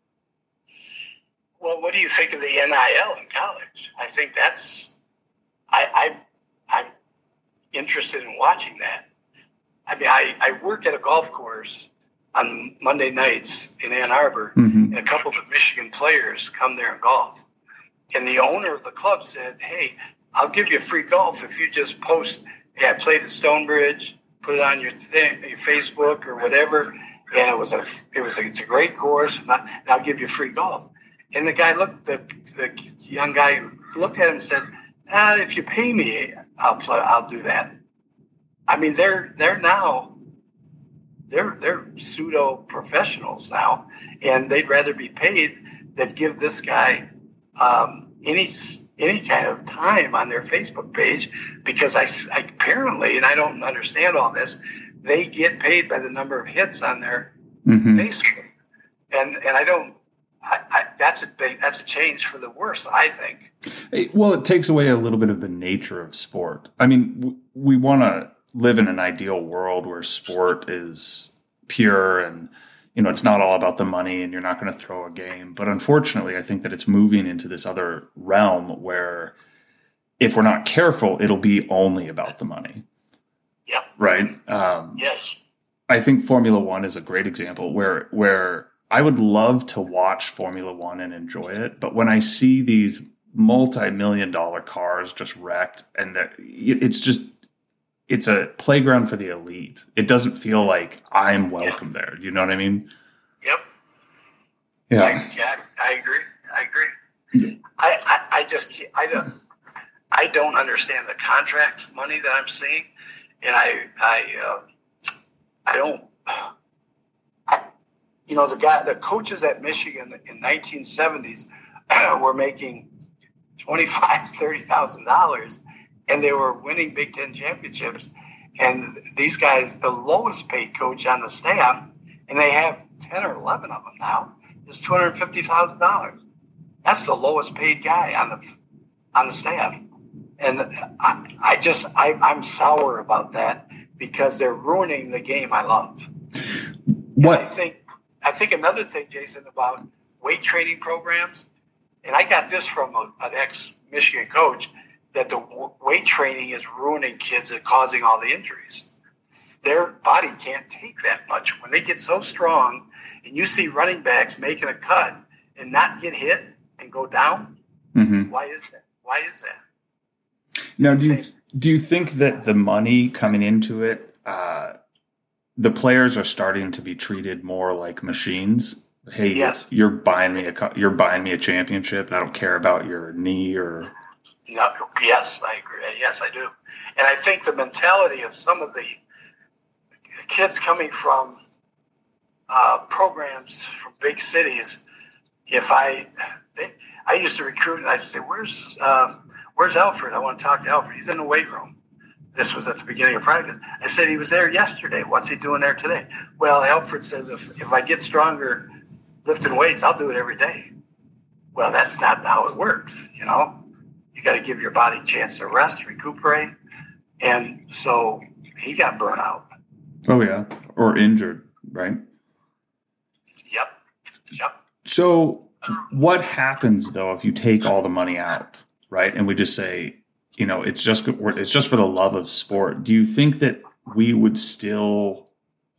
Well, what do you think of the N I L in college? I think that's, I, I, I'm interested in watching that. I mean, I, I work at a golf course on Monday nights in Ann Arbor, mm-hmm. and a couple of Michigan players come there and golf. And the owner of the club said, hey, I'll give you free golf if you just post, hey, I played at Stonebridge, put it on your thing, your Facebook or whatever. And it was a, it was a, it's a great course, and I'll give you free golf. And the guy looked, the, the young guy looked at him and said, ah, if you pay me, I'll play, I'll do that. I mean, they're, they're now, they're, they're pseudo professionals now, and they'd rather be paid than give this guy um, any, any kind of time on their Facebook page, because I, I apparently, and I don't understand all this, they get paid by the number of hits on their mm-hmm. Facebook. And, and I don't, I, I, that's a big, that's a change for the worse, I think. Well, it takes away a little bit of the nature of sport. I mean, w- we want to live in an ideal world where sport is pure and, you know, it's not all about the money and you're not going to throw a game. But unfortunately, I think that it's moving into this other realm where if we're not careful, it'll be only about the money. Yeah. Right. Um, yes. I think Formula One is a great example where, where, I would love to watch Formula One and enjoy it, but when I see these multi-million dollar cars just wrecked, and that it's just, it's a playground for the elite. It doesn't feel like I'm welcome yeah. there. You know what I mean? Yep. Yeah. I, yeah, I agree. I agree. Yeah. I, I, I just, I don't, I don't understand the contracts money that I'm seeing, and I, I, uh, I don't. I, You know, the guy, the coaches at Michigan in nineteen seventies were making twenty-five, thirty thousand dollars, and they were winning Big Ten championships. And these guys, the lowest paid coach on the staff, and they have ten or eleven of them now, is two hundred fifty thousand dollars. That's the lowest paid guy on the on the staff. And I, I just, I, I'm sour about that because they're ruining the game I love. What? And I think, I think another thing, Jason, about weight training programs, and I got this from a, an ex-Michigan coach, that the w- weight training is ruining kids and causing all the injuries. Their body can't take that much. When they get so strong, and you see running backs making a cut and not get hit and go down, mm-hmm. why is that? Why is that? Now, do you, do you think that the money coming into it, uh, the players are starting to be treated more like machines? Hey, yes. you're buying me a you're buying me a championship. I don't care about your knee or. No, yes, I agree. Yes, I do. And I think the mentality of some of the kids coming from uh, programs from big cities, if I, they, I used to recruit and I say, "Where's uh, Where's Alfred? I want to talk to Alfred. He's in the weight room." This was at the beginning of practice. I said, "He was there yesterday. What's he doing there today?" Well, Alfred says, if, if I get stronger lifting weights, I'll do it every day. Well, that's not how it works, you know. You got to give your body a chance to rest, recuperate. And so he got burnt out. Oh, yeah. Or injured, right? Yep. Yep. So what happens, though, if you take all the money out, right? And we just say, you know, it's just it's just for the love of sport. Do you think that we would still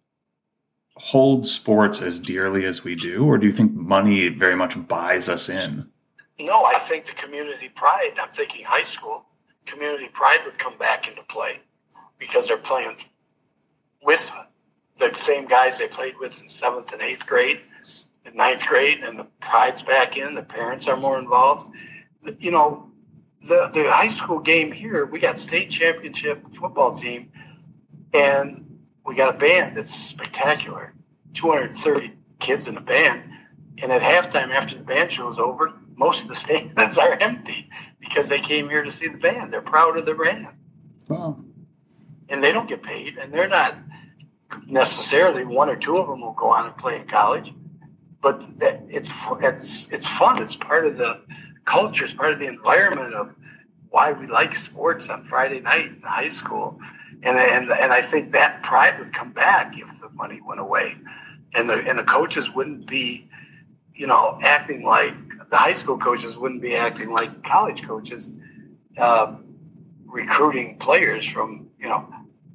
hold sports as dearly as we do? Or do you think money very much buys us in? No, I think the community pride, I'm thinking high school, community pride would come back into play because they're playing with the same guys they played with in seventh and eighth grade, in ninth grade, and the pride's back in. The parents are more involved. You know, the, the high school game here, we got state championship football team, and we got a band that's spectacular, two hundred thirty kids in a band. And at halftime, after the band show is over, most of the stands are empty because they came here to see the band. They're proud of the band. Wow. And they don't get paid, and they're not necessarily, one or two of them will go on and play in college, but it's it's it's fun. It's part of the culture. It's part of the environment of why we like sports on Friday night in high school. And and and I think that pride would come back if the money went away, and the and the coaches wouldn't be, you know, acting like the high school coaches wouldn't be acting like college coaches, uh, recruiting players from, you know,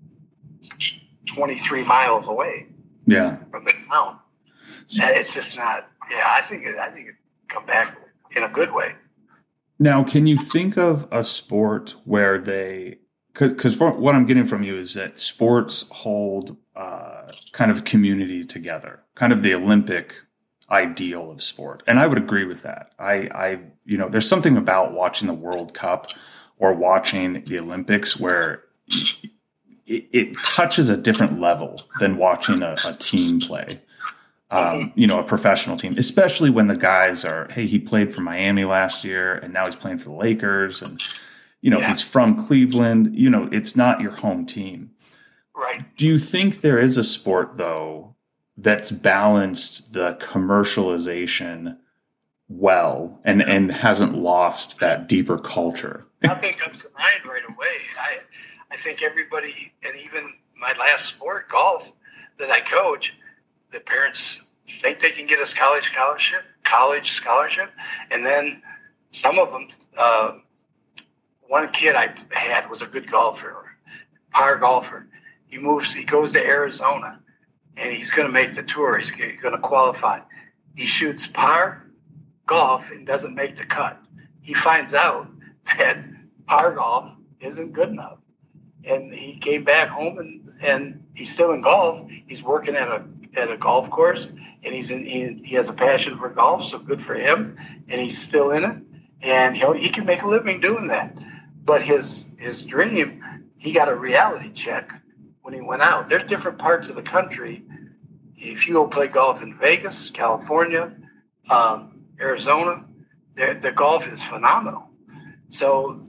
twenty-three miles away. Yeah, from the town. It's just not. Yeah, I think it, I think it come back in a good way. Now, can you think of a sport where they? Because what I'm getting from you is that sports hold uh, kind of community together, kind of the Olympic ideal of sport. And I would agree with that. I, I, you know, there's something about watching the World Cup or watching the Olympics where it, it touches a different level than watching a, a team play. Um, you know, a professional team, especially when the guys are, hey, he played for Miami last year and now he's playing for the Lakers and, you know, yeah. he's from Cleveland. You know, it's not your home team. Right. Do you think there is a sport, though, that's balanced the commercialization well and, and hasn't lost that deeper culture? Nothing comes to mind right away. I, I think everybody, and even my last sport, golf, that I coach, the parents think they can get a college scholarship, college scholarship, and then some of them. Uh, one kid I had was a good golfer, par golfer. He moves. He goes to Arizona, and he's going to make the tour. He's going to qualify. He shoots par golf and doesn't make the cut. He finds out that par golf isn't good enough, and he came back home and and he's still in golf. He's working at a at a golf course, and he's in, he, he has a passion for golf, so good for him, and he's still in it, and he he can make a living doing that. But his his dream, he got a reality check when he went out. There's different parts of the country. If you go play golf in Vegas, California, um, Arizona, the, the golf is phenomenal. So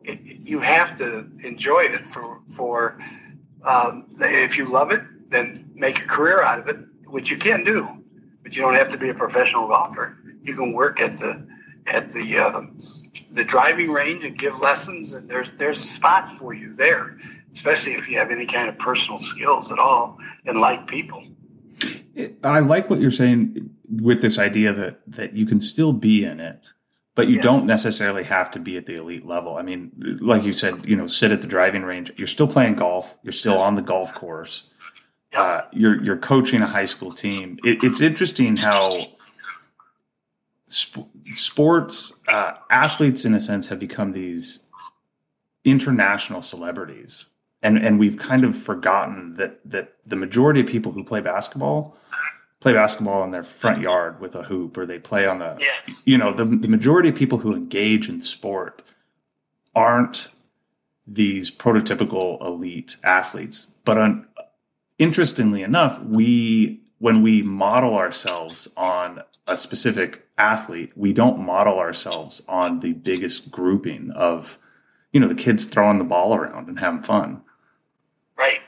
it, you have to enjoy it for, for um, if you love it, then make a career out of it, which you can do, but you don't have to be a professional golfer. You can work at the, at the, uh, the driving range and give lessons, and there's, there's a spot for you there, especially if you have any kind of personal skills at all and like people. I like what you're saying with this idea that, that you can still be in it, but you yes. don't necessarily have to be at the elite level. I mean, like you said, you know, sit at the driving range. You're still playing golf. You're still on the golf course. Yep. Uh, you're you're coaching a high school team. It, it's interesting how sp- sports uh, athletes, in a sense, have become these international celebrities, and and we've kind of forgotten that that the majority of people who play basketball. play basketball in their front yard with a hoop, or they play on the, yes. you know, the, the majority of people who engage in sport aren't these prototypical elite athletes. But un, interestingly enough, we, when we model ourselves on a specific athlete, we don't model ourselves on the biggest grouping of, you know, the kids throwing the ball around and having fun. Right.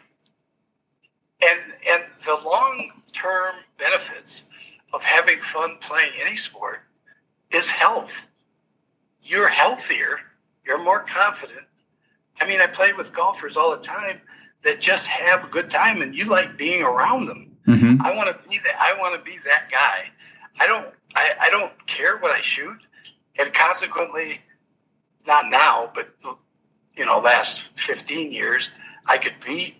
And, and the long-term benefits of having fun playing any sport is health. You're healthier. You're more confident. I mean, I play with golfers all the time that just have a good time, and you like being around them. Mm-hmm. I want to be that. I want to be that guy. I don't. I, I don't care what I shoot, and consequently, not now, but you know, last fifteen years, I could beat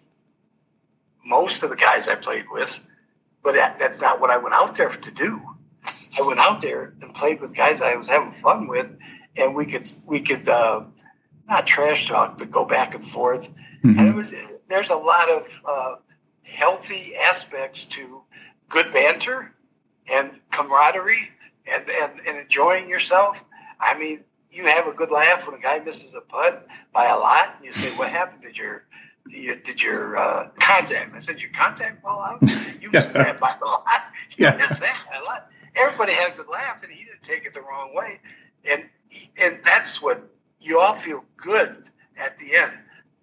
most of the guys I played with. But that, that's not what I went out there to do. I went out there and played with guys I was having fun with, and we could we could uh, not trash talk, but go back and forth. Mm-hmm. And it was there's a lot of uh, healthy aspects to good banter and camaraderie and, and, and enjoying yourself. I mean, you have a good laugh when a guy misses a putt by a lot, and you say, "What happened? Did your You, did your uh, contact?" I said, "Your contact fall out? You missed that by a lot. You yeah. missed that by a lot." Everybody had a good laugh, and he didn't take it the wrong way. And and that's what you all feel good at the end.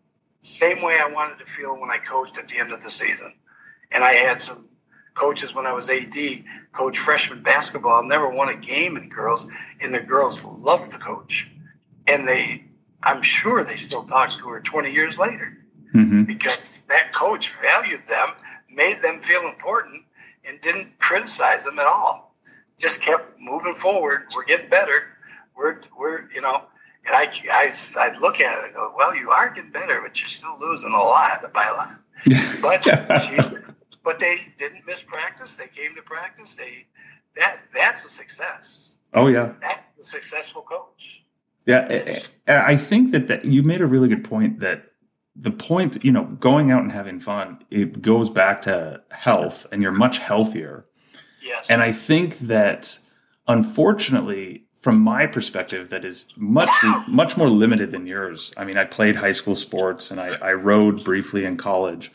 Same way I wanted to feel when I coached at the end of the season. And I had some coaches when I was A D, coach freshman basketball, never won a game in girls, and the girls loved the coach. And they, I'm sure they still talk to her twenty years later. Mm-hmm. Because that coach valued them, made them feel important, and didn't criticize them at all. Just kept moving forward. We're getting better. We're, we're, you know, and I, I, I'd look at it and go, "Well, you are getting better, but you're still losing a lot by a lot." But, she, but they didn't miss practice. They came to practice. They, that, that's a success. Oh yeah, that's a successful coach. Yeah, I think that, that you made a really good point that. The point, you know, going out and having fun, it goes back to health, and you're much healthier. Yes. And I think that, unfortunately, from my perspective, that is much, much more limited than yours. I mean, I played high school sports, and I, I rode briefly in college.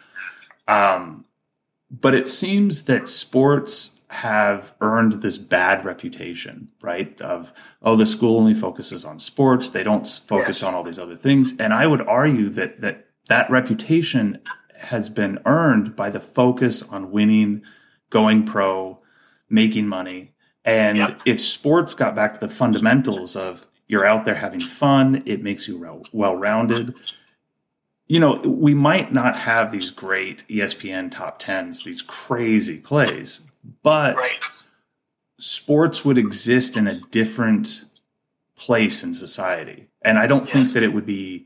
Um, but it seems that sports have earned this bad reputation, right? Of, oh, the school only focuses on sports. They don't focus yes. on all these other things. And I would argue that that that reputation has been earned by the focus on winning, going pro, making money. And yep. if sports got back to the fundamentals of you're out there having fun, it makes you well-rounded, you know, we might not have these great E S P N top tens, these crazy plays, but right. sports would exist in a different place in society. And I don't yes. think that it would be,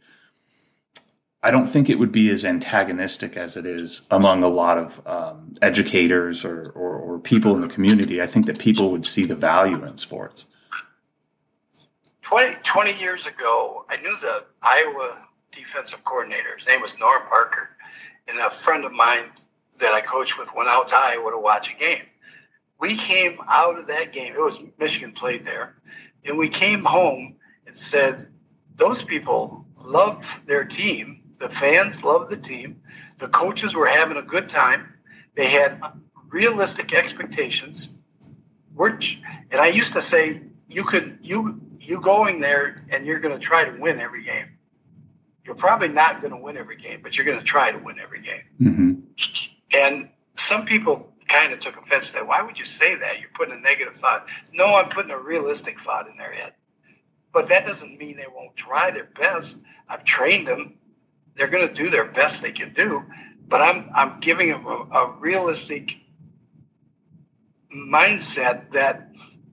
I don't think it would be as antagonistic as it is among a lot of um, educators or, or, or people in the community. I think that people would see the value in sports. twenty, twenty years ago, I knew the Iowa defensive coordinator. His name was Norm Parker. And a friend of mine that I coached with went out to Iowa to watch a game. We came out of that game. It was Michigan played there. And we came home and said, those people loved their team. The fans loved the team. The coaches were having a good time. They had realistic expectations. We're, and I used to say, you could you you going there and you're going to try to win every game. you're probably not going to win every game, but you're going to try to win every game. Mm-hmm. And some people kind of took offense to that. Why would you say that? You're putting a negative thought. No, I'm putting a realistic thought in their head. But that doesn't mean they won't try their best. I've trained them. They're going to do their best they can do. But I'm I'm giving them a, a realistic mindset that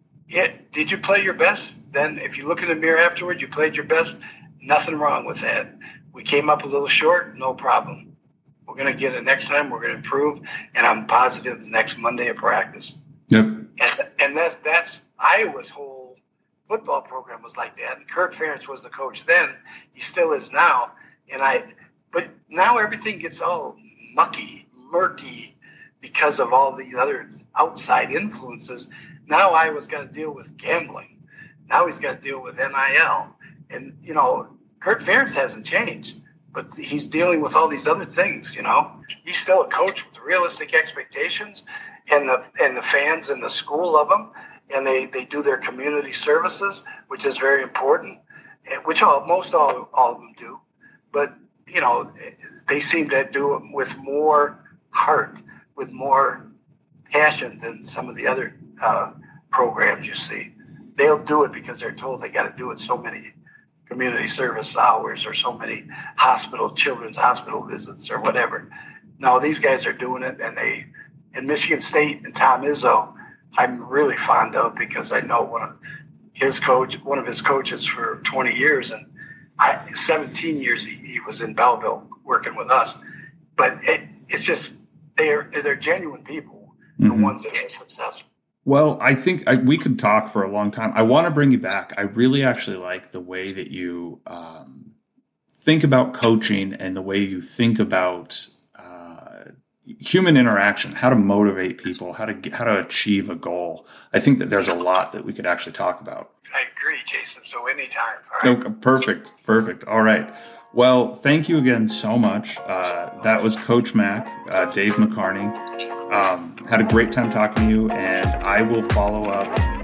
it, did you play your best? Then if you look in the mirror afterward, you played your best. Nothing wrong with that. We came up a little short, no problem. We're going to get it next time. We're going to improve, and I'm positive the next Monday at practice. Yep. And and that's that's Iowa's whole football program was like that. And Kirk Ferentz was the coach then. He still is now. And I, but now everything gets all mucky, murky because of all the other outside influences. Now Iowa's got to deal with gambling. Now he's got to deal with N I L. And, you know, Kirk Ferentz hasn't changed, but he's dealing with all these other things, you know. He's still a coach with realistic expectations, and the and the fans and the school love him, and they, they do their community services, which is very important, which all, most all, all of them do. But, you know, they seem to do it with more heart, with more passion than some of the other uh, programs you see. They'll do it because they're told they got to do it so many community service hours or so many hospital, children's hospital visits or whatever. No, these guys are doing it, and they, in Michigan State and Tom Izzo, I'm really fond of because I know one of his coach, one of his coaches for twenty years, and I, seventeen years he, he was in Belleville working with us. But it, it's just they're they're genuine people, the mm-hmm. ones that are successful. Well, I think I, we could talk for a long time. I want to bring you back. I really actually like the way that you um, think about coaching and the way you think about uh, human interaction, how to motivate people, how to get, how to achieve a goal. I think that there's a lot that we could actually talk about. I agree, Jason. So anytime. All right. Okay, perfect. Perfect. All right. Well, thank you again so much. Uh, that was Coach Mac, uh, Dave McCarney. Um, had a great time talking to you, and I will follow up